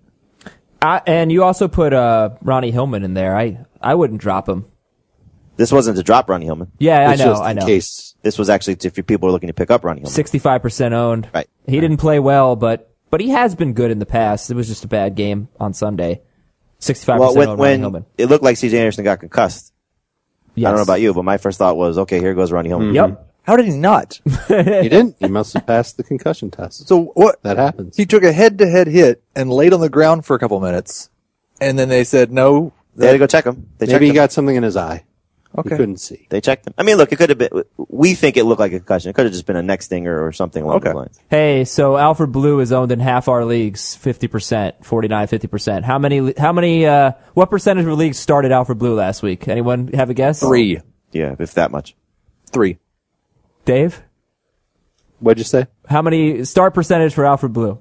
I, and you also put uh, Ronnie Hillman in there. I, I wouldn't drop him. This wasn't to drop Ronnie Hillman. Yeah, It's I know, just I in know. case. This was actually to, if people are looking to pick up Ronnie Hillman. sixty-five percent owned. Right. He didn't play well, but but he has been good in the past. It was just a bad game on Sunday. sixty-five Well, percent when, owned Ronnie when Hillman. it looked like C J Anderson got concussed, Yes. I don't know about you, but my first thought was, okay, here goes Ronnie Hillman. Yep. How did he not? He didn't. He must have passed the concussion test. So what? That happens. He took a head-to-head hit and laid on the ground for a couple minutes, and then they said no. They had to go check him. They checked Maybe he him. got something in his eye. Okay. He couldn't see. They checked him. I mean, look, it could have been, we think it looked like a concussion. It could have just been a neck stinger or something along Okay. those lines. Hey, so Alfred Blue is owned in half our leagues, fifty percent, forty-nine, fifty percent. How many, how many, uh, what percentage of leagues started Alfred Blue last week? Anyone have a guess? Three. Yeah, if that much. Three. Dave? What'd you say? How many start percentage for Alfred Blue?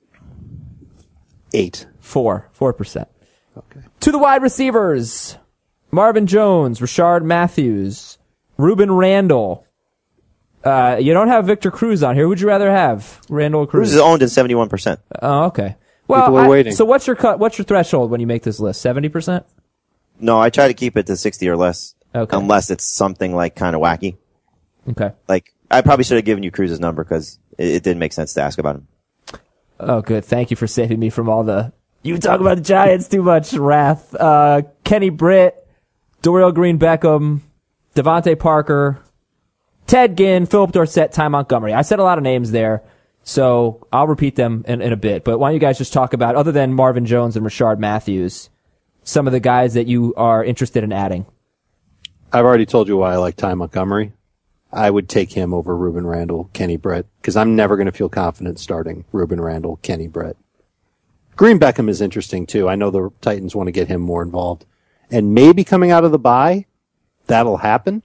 Eight. Four. Four percent. Okay. To the wide receivers. Marvin Jones, Rashard Matthews, Ruben Randall. Uh, you don't have Victor Cruz on here. Who'd you rather have? Randall or Cruz? Cruz is owned in seventy-one percent. Oh, okay. Well, People are I- waiting. So what's your cut? What's your threshold when you make this list? seventy percent? No, I try to keep it to sixty or less. Okay. Unless it's something like kind of wacky. Okay. Like, I probably should have given you Cruz's number because it, it didn't make sense to ask about him. Oh, good. Thank you for saving me from all the you talk about the Giants too much wrath. Uh, Kenny Britt, Dorial Green Beckham, Devontae Parker, Ted Ginn, Philip Dorsett, Ty Montgomery. I said a lot of names there, so I'll repeat them in, in a bit. But why don't you guys just talk about, other than Marvin Jones and Rashard Matthews, some of the guys that you are interested in adding? I've already told you why I like Ty Montgomery. I would take him over Ruben Randall, Kenny Britt, because I'm never going to feel confident starting Ruben Randall, Kenny Britt. Green Beckham is interesting too. I know the Titans want to get him more involved. And maybe coming out of the bye, that'll happen.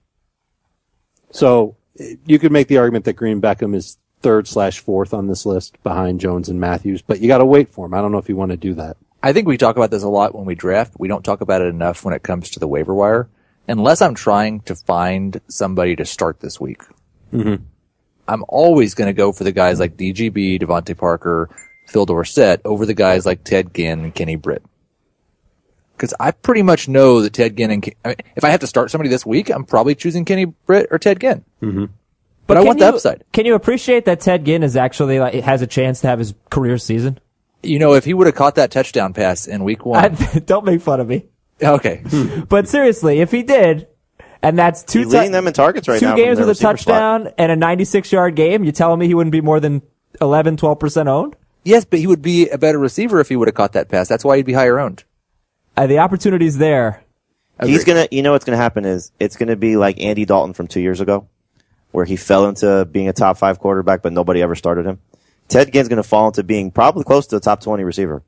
So you could make the argument that Green Beckham is third slash fourth on this list behind Jones and Matthews, but you got to wait for him. I don't know if you want to do that. I think we talk about this a lot when we draft. We don't talk about it enough when it comes to the waiver wire. Unless I'm trying to find somebody to start this week, Mm-hmm. I'm always going to go for the guys like D G B, Devontae Parker, Phil Dorsett over the guys like Ted Ginn and Kenny Britt. Because I pretty much know that Ted Ginn and Ken- I mean, if I have to start somebody this week, I'm probably choosing Kenny Britt or Ted Ginn. Mm-hmm. But I can want you, the upside. Can you appreciate that Ted Ginn is actually like has a chance to have his career season? You know, if he would have caught that touchdown pass in week one. I, don't make fun of me. Okay. But seriously, if he did, and that's two He's leading tou- them in targets right two now. from games their with a receiver spot. touchdown and a ninety-six yard game, you telling me he wouldn't be more than eleven, twelve percent owned? Yes, but he would be a better receiver if he would have caught that pass. That's why he'd be higher owned. Uh, the opportunity's there. He's Agreed. gonna, you know what's gonna happen is, it's gonna be like Andy Dalton from two years ago, where he fell into being a top five quarterback, but nobody ever started him. Ted Ginn's gonna fall into being probably close to a top twenty receiver.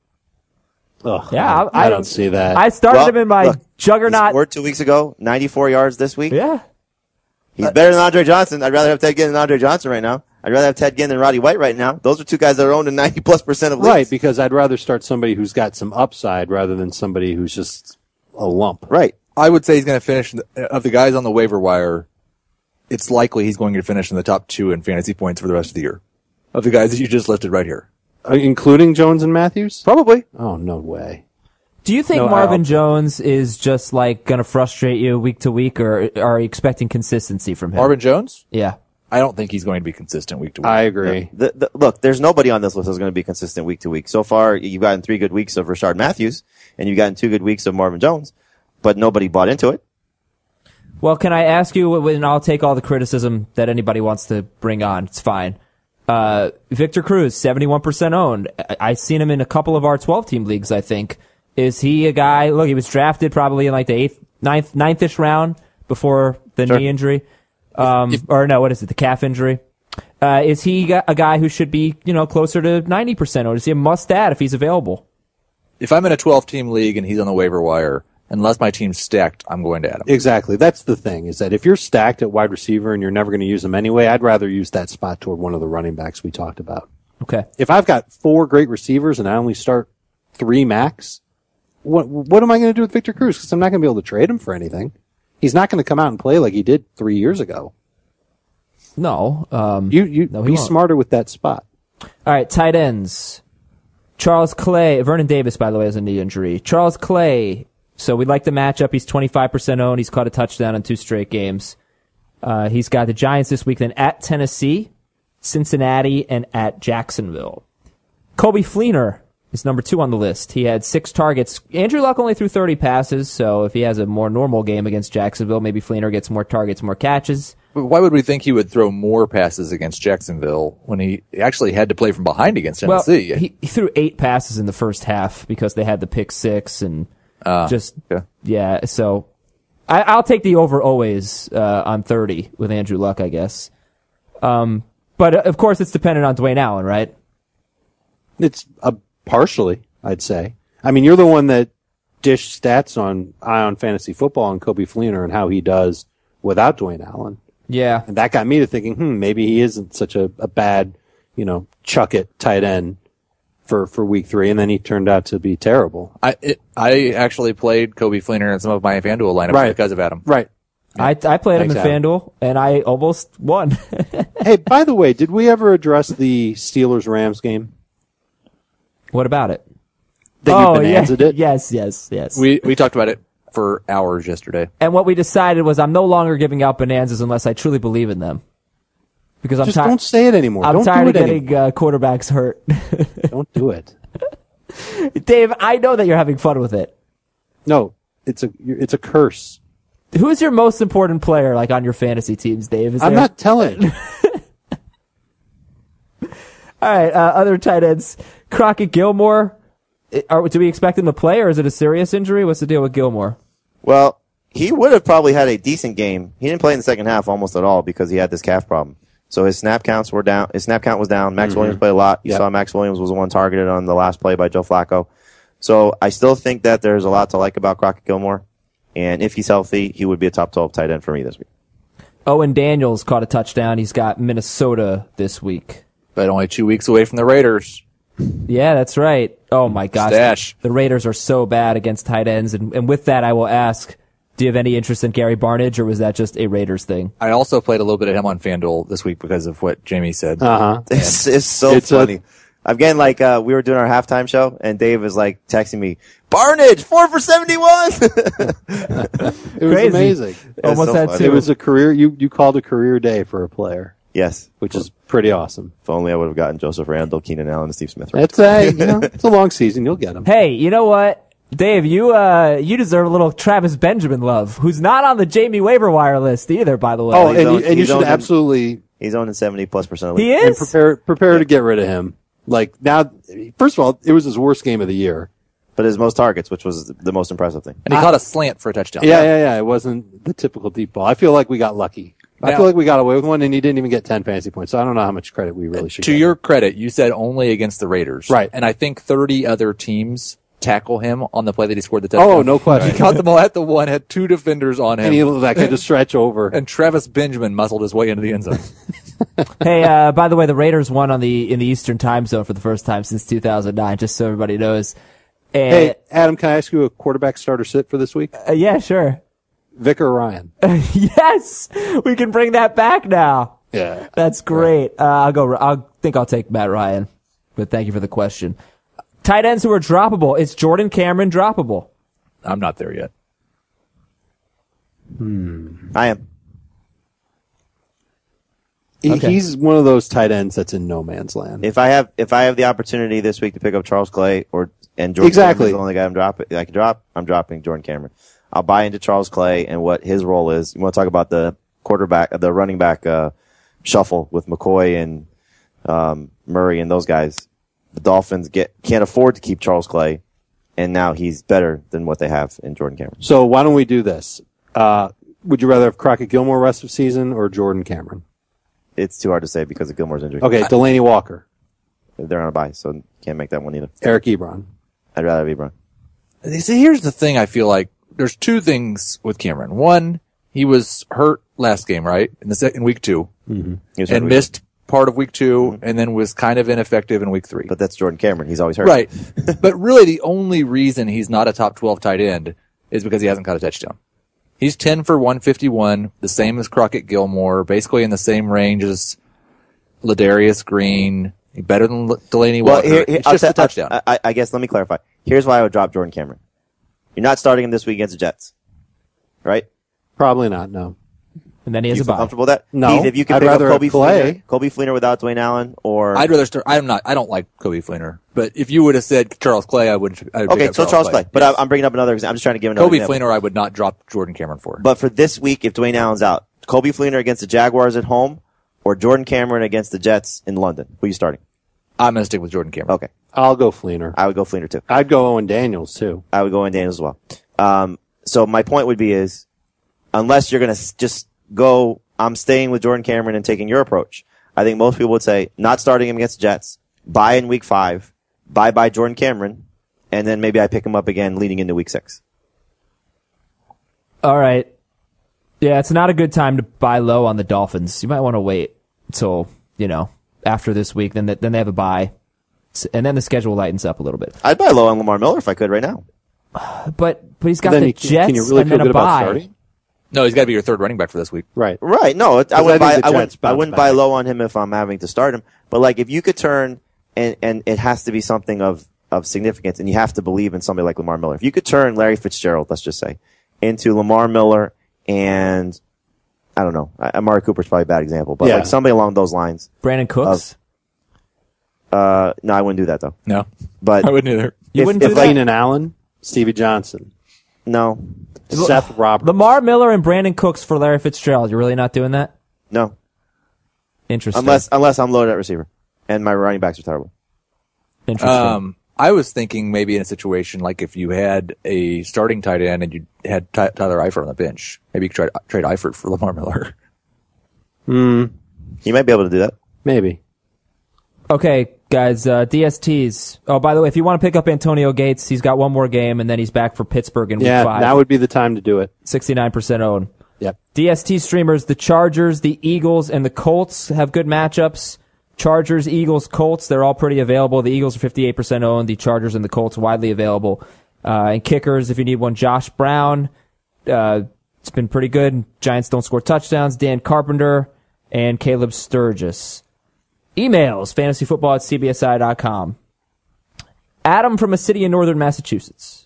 Ugh, Yeah, I, I- I don't see that. I started Well, him in my look, He juggernaut. scored two weeks ago, ninety-four yards this week. Yeah. He's better than Andre Johnson. I'd rather have Ted Ginn than Andre Johnson right now. I'd rather have Ted Ginn than Roddy White right now. Those are two guys that are owned in ninety plus percent of leagues. Right, because I'd rather start somebody who's got some upside rather than somebody who's just a lump. Right. I would say he's going to finish, of the guys on the waiver wire, it's likely he's going to finish in the top two in fantasy points for the rest of the year. Of the guys that you just listed right here. Uh, including Jones and Matthews? Probably. Oh, no way. Do you think No, Marvin I'll- Jones is just like going to frustrate you week to week, or are you expecting consistency from him? Marvin Jones? Yeah. I don't think he's going to be consistent week to week. I agree. The, the, look, there's nobody on this list that's going to be consistent week to week. So far, you've gotten three good weeks of Rashard Matthews, and you've gotten two good weeks of Marvin Jones, but nobody bought into it. Well, can I ask you, and I'll take all the criticism that anybody wants to bring on. It's fine. Uh, Victor Cruz, seventy-one percent owned. I- I've seen him in a couple of our twelve-team leagues, I think. Is he a guy, look, he was drafted probably in like the eighth, ninth, ninth-ish round before the Sure. knee injury. Um, or no, what is it, the calf injury? Uh, is he a guy who should be, you know, closer to ninety percent owned? Is he a must-add if he's available? If I'm in a twelve-team league and he's on the waiver wire, unless my team's stacked, I'm going to add him. Exactly. That's the thing, is that if you're stacked at wide receiver and you're never going to use them anyway, I'd rather use that spot toward one of the running backs we talked about. Okay. If I've got four great receivers and I only start three max, what what am I going to do with Victor Cruz? Because I'm not going to be able to trade him for anything. He's not going to come out and play like he did three years ago. No. Um, You you No, he be won't. smarter with that spot. All right, tight ends. Charles Clay, Vernon Davis, by the way, has a knee injury. Charles Clay, so we like the matchup. He's twenty-five percent owned. He's caught a touchdown in two straight games. Uh, he's got the Giants this week, then at Tennessee, Cincinnati, and at Jacksonville. Kobe Fleener, is number two on the list. He had six targets. Andrew Luck only threw thirty passes, so if he has a more normal game against Jacksonville, maybe Fleener gets more targets, more catches. But why would we think he would throw more passes against Jacksonville when he actually had to play from behind against Tennessee? Well, he, he threw eight passes in the first half because they had the pick six and uh, just, yeah. yeah, so I, I'll take the over always uh, on thirty with Andrew Luck, I guess. Um, but, uh, of course, it's dependent on Dwayne Allen, right? It's uh, partially, I'd say. I mean, you're the one that dished stats on Ion Fantasy Football on Coby Fleener and how he does without Dwayne Allen. Yeah. And that got me to thinking, hmm, maybe he isn't such a, a bad, you know, chuck it tight end for, for week three. And then he turned out to be terrible. I it, I actually played Coby Fleener in some of my FanDuel lineups right. because of Adam. Right. I, I played Thanks, him in Adam. FanDuel, and I almost won. Hey, by the way, did we ever address the Steelers-Rams game? What about it? That oh, you yeah. bonanza'd it? Yes, yes, yes. We we talked about it for hours yesterday. And what we decided was I'm no longer giving out bonanzas unless I truly believe in them. Because I'm Just tired. don't say it anymore. I'm don't tired do of it getting uh, quarterbacks hurt. Don't do it. Dave, I know that you're having fun with it. No, it's a it's a curse. Who's your most important player, like on your fantasy teams, Dave? Is I'm there... not telling. All right, uh, other tight ends. Crockett Gilmore. Are, do we expect him to play, or is it a serious injury? What's the deal with Gilmore? Well, he would have probably had a decent game. He didn't play in the second half almost at all because he had this calf problem. So his snap counts were down. His snap count was down. Max Mm-hmm. Williams played a lot. You Yep. saw Max Williams was the one targeted on the last play by Joe Flacco. So I still think that there's a lot to like about Crockett Gilmore. And if he's healthy, he would be a top twelve tight end for me this week. Owen Daniels caught a touchdown. He's got Minnesota this week. But only two weeks away from the Raiders. Yeah, that's right. Oh my gosh. Stash. The Raiders are so bad against tight ends. And, and with that, I will ask, do you have any interest in Gary Barnidge, or was that just a Raiders thing? I also played a little bit of him on FanDuel this week because of what Jamie said. Uh-huh. It's, it's so It's a- funny. I'm getting like, uh, we were doing our halftime show and Dave was like texting me, Barnidge, four for seventy-one. It was Crazy. amazing. Almost so had funny. two. It was a career, you, you called a career day for a player, Yes. which is pretty awesome. If only I would have gotten Joseph Randall, Keenan Allen, and Steve Smith. Right? It's a, you know, it's a long season. You'll get them. Hey, you know what? Dave, you uh you deserve a little Travis Benjamin love, who's not on the Jamie waiver wire list either, by the way. Oh, he's and, owned- you, and you he's should owned in- absolutely He's owning seventy plus percent of the he league. and is? prepare prepare to get rid of him. Like now, first of all, it was his worst game of the year. But his most targets, which was the most impressive thing. And he caught a slant for a touchdown. Yeah, yeah, yeah. It wasn't the typical deep ball. I feel like we got lucky. I Now- feel like we got away with one, and he didn't even get ten fantasy points. So I don't know how much credit we really should To give your him. credit, you said only against the Raiders. Right. And I think thirty other teams tackle him on the play that he scored the touchdown. Oh, no question. He caught the ball at the one, had two defenders on him. And he looked like had to stretch over. and Travis Benjamin muscled his way into the end zone. Hey, uh, by the way, the Raiders won on the in the Eastern Time Zone for the first time since two thousand nine, just so everybody knows. And, Hey, Adam, can I ask you a quarterback starter sit for this week? uh, yeah, sure. Vic or Ryan? Yes, we can bring that back now. Yeah. That's great. Uh, I'll go. I think I'll take Matt Ryan, but thank you for the question. Tight ends who are droppable. It's Jordan Cameron droppable. I'm not there yet. I am. He, Okay. He's one of those tight ends that's in no man's land. If I have if I have the opportunity this week to pick up Charles Clay or and Jordan Exactly. Cameron's the only guy I'm dropping I can drop, I'm dropping Jordan Cameron. I'll buy into Charles Clay and what his role is. You want to talk about the quarterback, the running back uh, shuffle with McCoy and um, Murray and those guys. The Dolphins get can't afford to keep Charles Clay, and now he's better than what they have in Jordan Cameron. So why don't we do this? Uh, would you rather have Crockett Gilmore rest of season or Jordan Cameron? It's too hard to say because of Gilmore's injury. Okay, Delaney Walker, They're on a bye, so can't make that one either. Eric Ebron. I'd rather be Brown. See, here's the thing. I feel like there's two things with Cameron. One, he was hurt last game, right? In the se- in week two, He was hurt and week missed part of week two, and then was kind of ineffective in week three. But that's Jordan Cameron. He's always hurt. Right. But really the only reason he's not a top twelve tight end is because he hasn't caught a touchdown. He's ten for one fifty-one, the same as Crockett Gilmore, basically in the same range as Ladarius Green, better than L- Delaney Well, Walker. here, here, it's I'll just tell- a touchdown. I, I, I guess let me clarify. Here's why I would drop Jordan Cameron. You're not starting him this week against the Jets, right? Probably not. No. And then he Do has you a feel bye. comfortable with that? No, Heath, if you could I'd pick rather up Kobe have Clay. Fleener, Kobe Fleener without Dwayne Allen, or I'd rather start. I'm not. I don't like Kobe Fleener. But if you would have said Charles Clay, I would. I would pick okay, up so Charles Clay. But Yes. I, I'm bringing up another example. I'm just trying to give another Kobe example. Fleener, I would not drop Jordan Cameron for. But for this week, if Dwayne Allen's out, Kobe Fleener against the Jaguars at home, or Jordan Cameron against the Jets in London, who are you starting? I'm going to stick with Jordan Cameron. Okay, I'll go Fleener. I would go Fleener too. I'd go Owen Daniels too. I would go in Daniels as well. Um, so my point would be is, unless you're going to just go, I'm staying with Jordan Cameron and taking your approach. I think most people would say, not starting him against the Jets, buy in week five, buy by Jordan Cameron, and then maybe I pick him up again leading into week six. All right. Yeah, it's not a good time to buy low on the Dolphins. You might want to wait until, you know, after this week. Then they, then they have a bye. And then the schedule lightens up a little bit. I'd buy low on Lamar Miller if I could right now. But but he's got Then the you, can- Jets can you really and feel then good a about bye. starting? No, he's got to be your third running back for this week. Right. Right. No, it, I I wouldn't think buy, the I Jets wouldn't, I bounce wouldn't back. buy low on him if I'm having to start him. But like, if you could turn, and, and it has to be something of, of significance, and you have to believe in somebody like Lamar Miller. If you could turn Larry Fitzgerald, let's just say, into Lamar Miller and, I don't know, I- Amari Cooper's probably a bad example, but Yeah. like somebody along those lines. Brandon Cooks. Uh, no, I wouldn't do that though. No, But I wouldn't either. You if- wouldn't if do like- that? Keenan Allen, Stevie Johnson, no, Seth Roberts. Lamar Miller and Brandon Cooks for Larry Fitzgerald. You're really not doing that? no, Interesting. unless, unless I'm loaded at receiver and my running backs are terrible. Interesting. Um, I was thinking maybe in a situation like if you had a starting tight end and you had Ty- Tyler Eifert on the bench, maybe you could try trade Eifert for Lamar Miller. You might be able to do that. Maybe. Okay, guys, uh, D S Ts. Oh, by the way, if you want to pick up Antonio Gates, he's got one more game, and then he's back for Pittsburgh in week Yeah, five. now would be the time to do it. sixty-nine percent own. Yep. D S T streamers, the Chargers, the Eagles, and the Colts have good matchups. Chargers, Eagles, Colts, they're all pretty available. The Eagles are fifty-eight percent owned. The Chargers and the Colts widely available. Uh, and kickers, if you need one, Josh Brown. Uh, it's been pretty good. Giants don't score touchdowns. Dan Carpenter and Caleb Sturgis. Emails, fantasyfootball at c b s i dot com. Adam from a city in northern Massachusetts.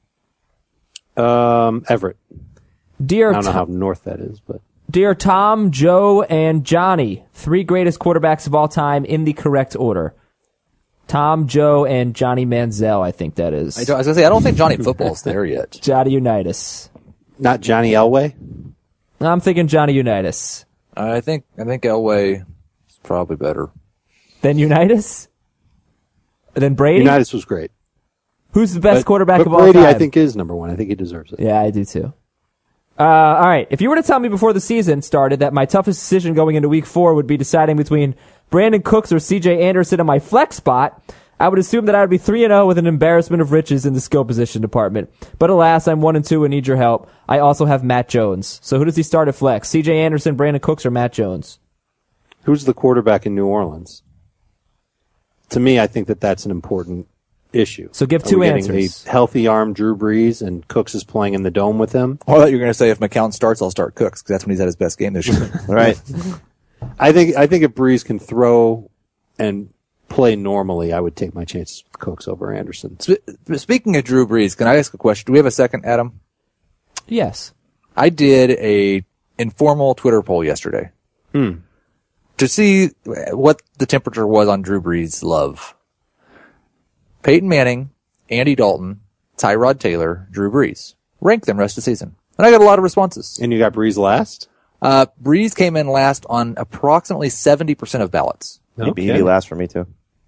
Um, Everett. Dear I don't know Tom- how north that is, but Dear Tom, Joe, and Johnny, three greatest quarterbacks of all time in the correct order. Tom, Joe, and Johnny Manziel, I think that is. I, don't- I was gonna say I don't think Johnny Football's there yet. Johnny Unitas. not Johnny Elway. I'm thinking Johnny Unitas. I think I think Elway is probably better. Then Unitas? Then Brady? Unitas was great. Who's the best But- quarterback but of all Brady, time? I think, is number one. I think he deserves it. Yeah, I do too. Uh, all right. If you were to tell me before the season started that my toughest decision going into week four would be deciding between Brandon Cooks or C J Anderson in my flex spot, I would assume that I would be three and oh with an embarrassment of riches in the skill position department. But alas, I'm one and two and need your help. I also have Matt Jones. So who does he start at flex? C J Anderson, Brandon Cooks, or Matt Jones? Who's the quarterback in New Orleans? To me, I think that that's an important issue. So give Are two we getting answers. A healthy arm Drew Brees and Cooks is playing in the dome with him. I thought you were going to say if McCown starts, I'll start Cooks because that's when he's at his best game this year. Right. I think I think if Brees can throw and play normally, I would take my chances with Cooks over Anderson. Sp- Speaking of Drew Brees, can I ask a question? Do we have a second, Adam? Yes. I did a informal Twitter poll yesterday Hmm. to see what the temperature was on Drew Brees' love. Peyton Manning, Andy Dalton, Tyrod Taylor, Drew Brees. Rank them rest of the season. And I got a lot of responses. And you got Brees last? Uh, Brees came in last on approximately seventy percent of ballots. He'd be, he'd be last for me too.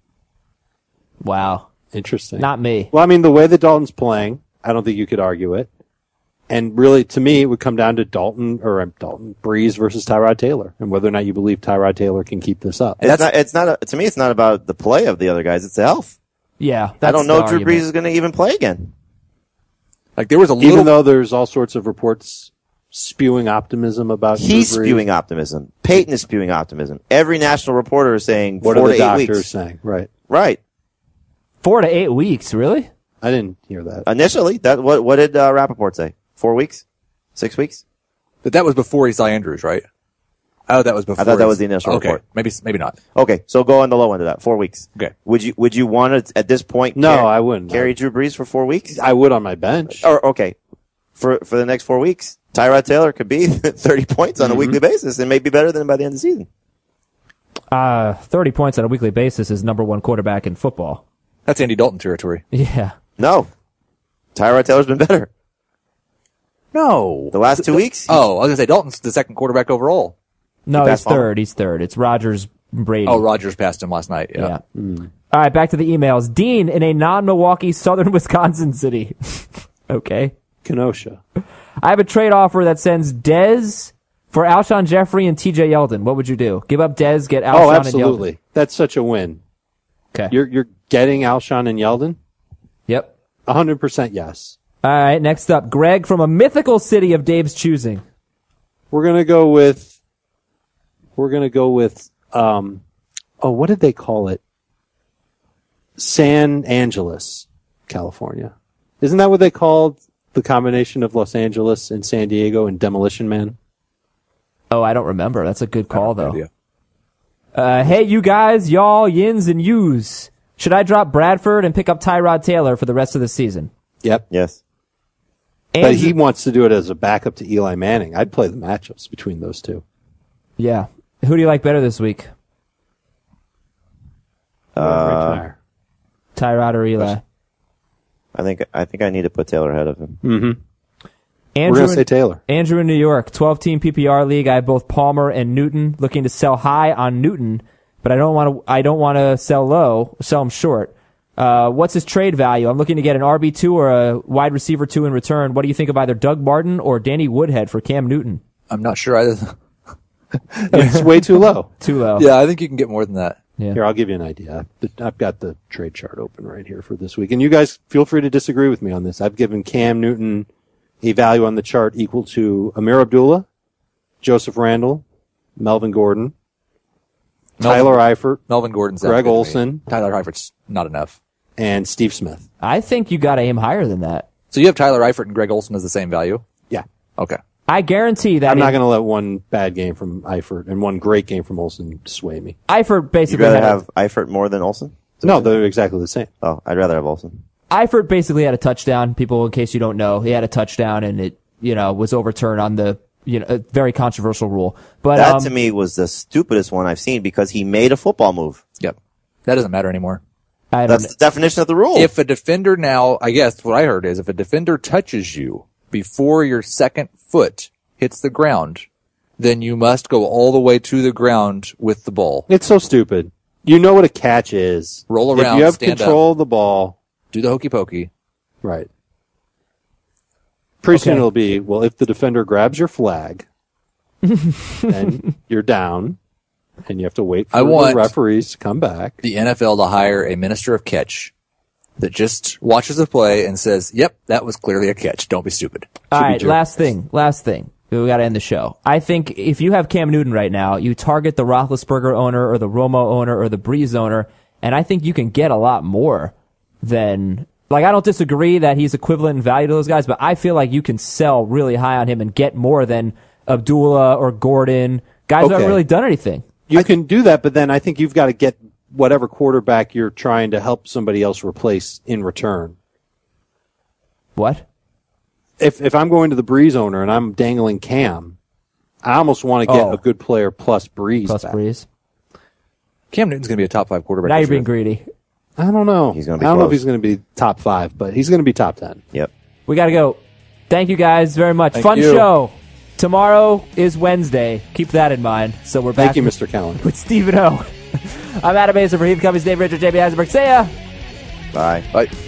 Wow. Interesting. Not me. Well, I mean, the way that Dalton's playing, I don't think you could argue it. And really, to me, it would come down to Dalton, or um, Dalton, Brees versus Tyrod Taylor, and whether or not you believe Tyrod Taylor can keep this up. It's not, it's not, a, to me, it's not about the play of the other guys. It's the health. Yeah. I that's don't know the if Drew argument. Brees is going to even play again. Like there was a little. Even though there's all sorts of reports spewing optimism about He's Drew Brees. spewing optimism. Peyton is spewing optimism. Every national reporter is saying What four are to the eight doctors weeks. saying? Right. Right. Four to eight weeks, really? I didn't hear that. Initially, that what what did uh, Rappaport say? Four weeks? Six weeks? but that was before he saw Andrews, right? Oh, that was before. I thought that he- was the initial okay. report. Maybe, maybe not. Okay, so go on the low end of that. Four weeks. Okay. Would you would you want to at this point? No, car- I wouldn't. carry Drew Brees for four weeks. I would on my bench. Or okay, for for the next four weeks. Tyrod Taylor could be thirty points on a Mm-hmm. weekly basis and may be better than him by the end of the season. Uh, thirty points on a weekly basis is number one quarterback in football. That's Andy Dalton territory. Yeah. No. Tyrod Taylor's been better. No. The last two weeks? Oh, I was going to say Dalton's the second quarterback overall. No, He he's passed Palmer. third. He's third. It's Rodgers, Brady. Oh, Rodgers passed him last night. Yeah. Yeah. All right, back to the emails. Dean in a non-Milwaukee southern Wisconsin city. Okay. Kenosha. I have a trade offer that sends Dez for Alshon Jeffrey and T J Yeldon. What would you do? Give up Dez, get Alshon Oh, and absolutely. That's such a win. Yeldon. Okay. You're you're getting Alshon and Yeldon? Yep. A hundred percent yes. All right, next up, Greg from a mythical city of Dave's choosing. We're gonna go with we're gonna go with um oh what did they call it? San Angeles, California. Isn't that what they called the combination of Los Angeles and San Diego and Demolition Man? Oh, I don't remember. That's a good call, though. idea. Uh, hey, you guys, y'all, yins and yous. Should I drop Bradford and pick up Tyrod Taylor for the rest of the season? Yep. Yes. But And- he wants to do it as a backup to Eli Manning. I'd play the matchups between those two. Yeah. Who do you like better this week? Uh, Tyrod or Eli? I think I think I need to put Taylor ahead of him. We're Andrew, going to say in, Taylor. Andrew in New York, twelve-team P P R league. I have both Palmer and Newton. Looking to sell high on Newton, but I don't want to. I don't want to sell low. Sell him short. Uh, what's his trade value? I'm looking to get an R B two or a wide receiver two in return. What do you think of either Doug Martin or Danny Woodhead for Cam Newton? I'm not sure either. It's way too low. Too low. Yeah, I think you can get more than that. Yeah. Here, I'll give you an idea. I've got the trade chart open right here for this week. And you guys feel free to disagree with me on this. I've given Cam Newton a value on the chart equal to Amir Abdullah, Joseph Randall, Melvin Gordon, Melvin- Tyler Eifert, Melvin Gordon's that Greg good to me. Olson. Tyler Eifert's not enough. and Steve Smith. I think you got to aim higher than that. So you have Tyler Eifert and Greg Olson as the same value? Yeah. Okay. I guarantee that I'm not in- going to let one bad game from Eifert and one great game from Olsen sway me. Eifert You'd basically rather had a- have Eifert more than Olsen? No, they're exactly the same. Oh, I'd rather have Olsen. Eifert basically had a touchdown. People, in case you don't know, he had a touchdown and it, you know, was overturned on the, you know, a very controversial rule. But That um, to me was the stupidest one I've seen because he made a football move. Yep. That doesn't matter anymore. I don't That's the definition of the rule. If a defender now, I guess what I heard is if a defender touches you before your second foot hits the ground, then you must go all the way to the ground with the ball. It's so stupid. You know what a catch is. Roll If around, you have stand control of the ball, Do the hokey pokey. right. Pretty soon Okay. it'll be, well, if the defender grabs your flag, then you're down, and you have to wait for I want- the referees to come back. The N F L to hire a minister of catch that just watches the play and says, yep, that was clearly a catch. Don't be stupid. All Should be right, jerk. last thing, last thing. We got to end the show. I think if you have Cam Newton right now, you target the Roethlisberger owner or the Romo owner or the Breeze owner, and I think you can get a lot more than. Like, I don't disagree that he's equivalent in value to those guys, but I feel like you can sell really high on him and get more than Abdullah or Gordon, guys who haven't Okay. really done anything. You can do that, but then I think you've got to get whatever quarterback you're trying to help somebody else replace in return. What? If if I'm going to the Breeze owner and I'm dangling Cam, I almost want to get Oh. a good player plus Breeze. Plus back. Breeze. Cam Newton's going to be a top five quarterback. Now this you're being year. greedy. I don't know. He's gonna be I don't know if close. he's going to be top five, but he's going to be top ten. Yep. We got to go. Thank you guys very much. Thank Fun you. show. Tomorrow is Wednesday. Keep that in mind. So we're back Thank you, Mister Cowan. with Stephen O. I'm Adam Azer for Heath Cummings, Dave Richard, J B Eisenberg. See ya. Bye. Bye.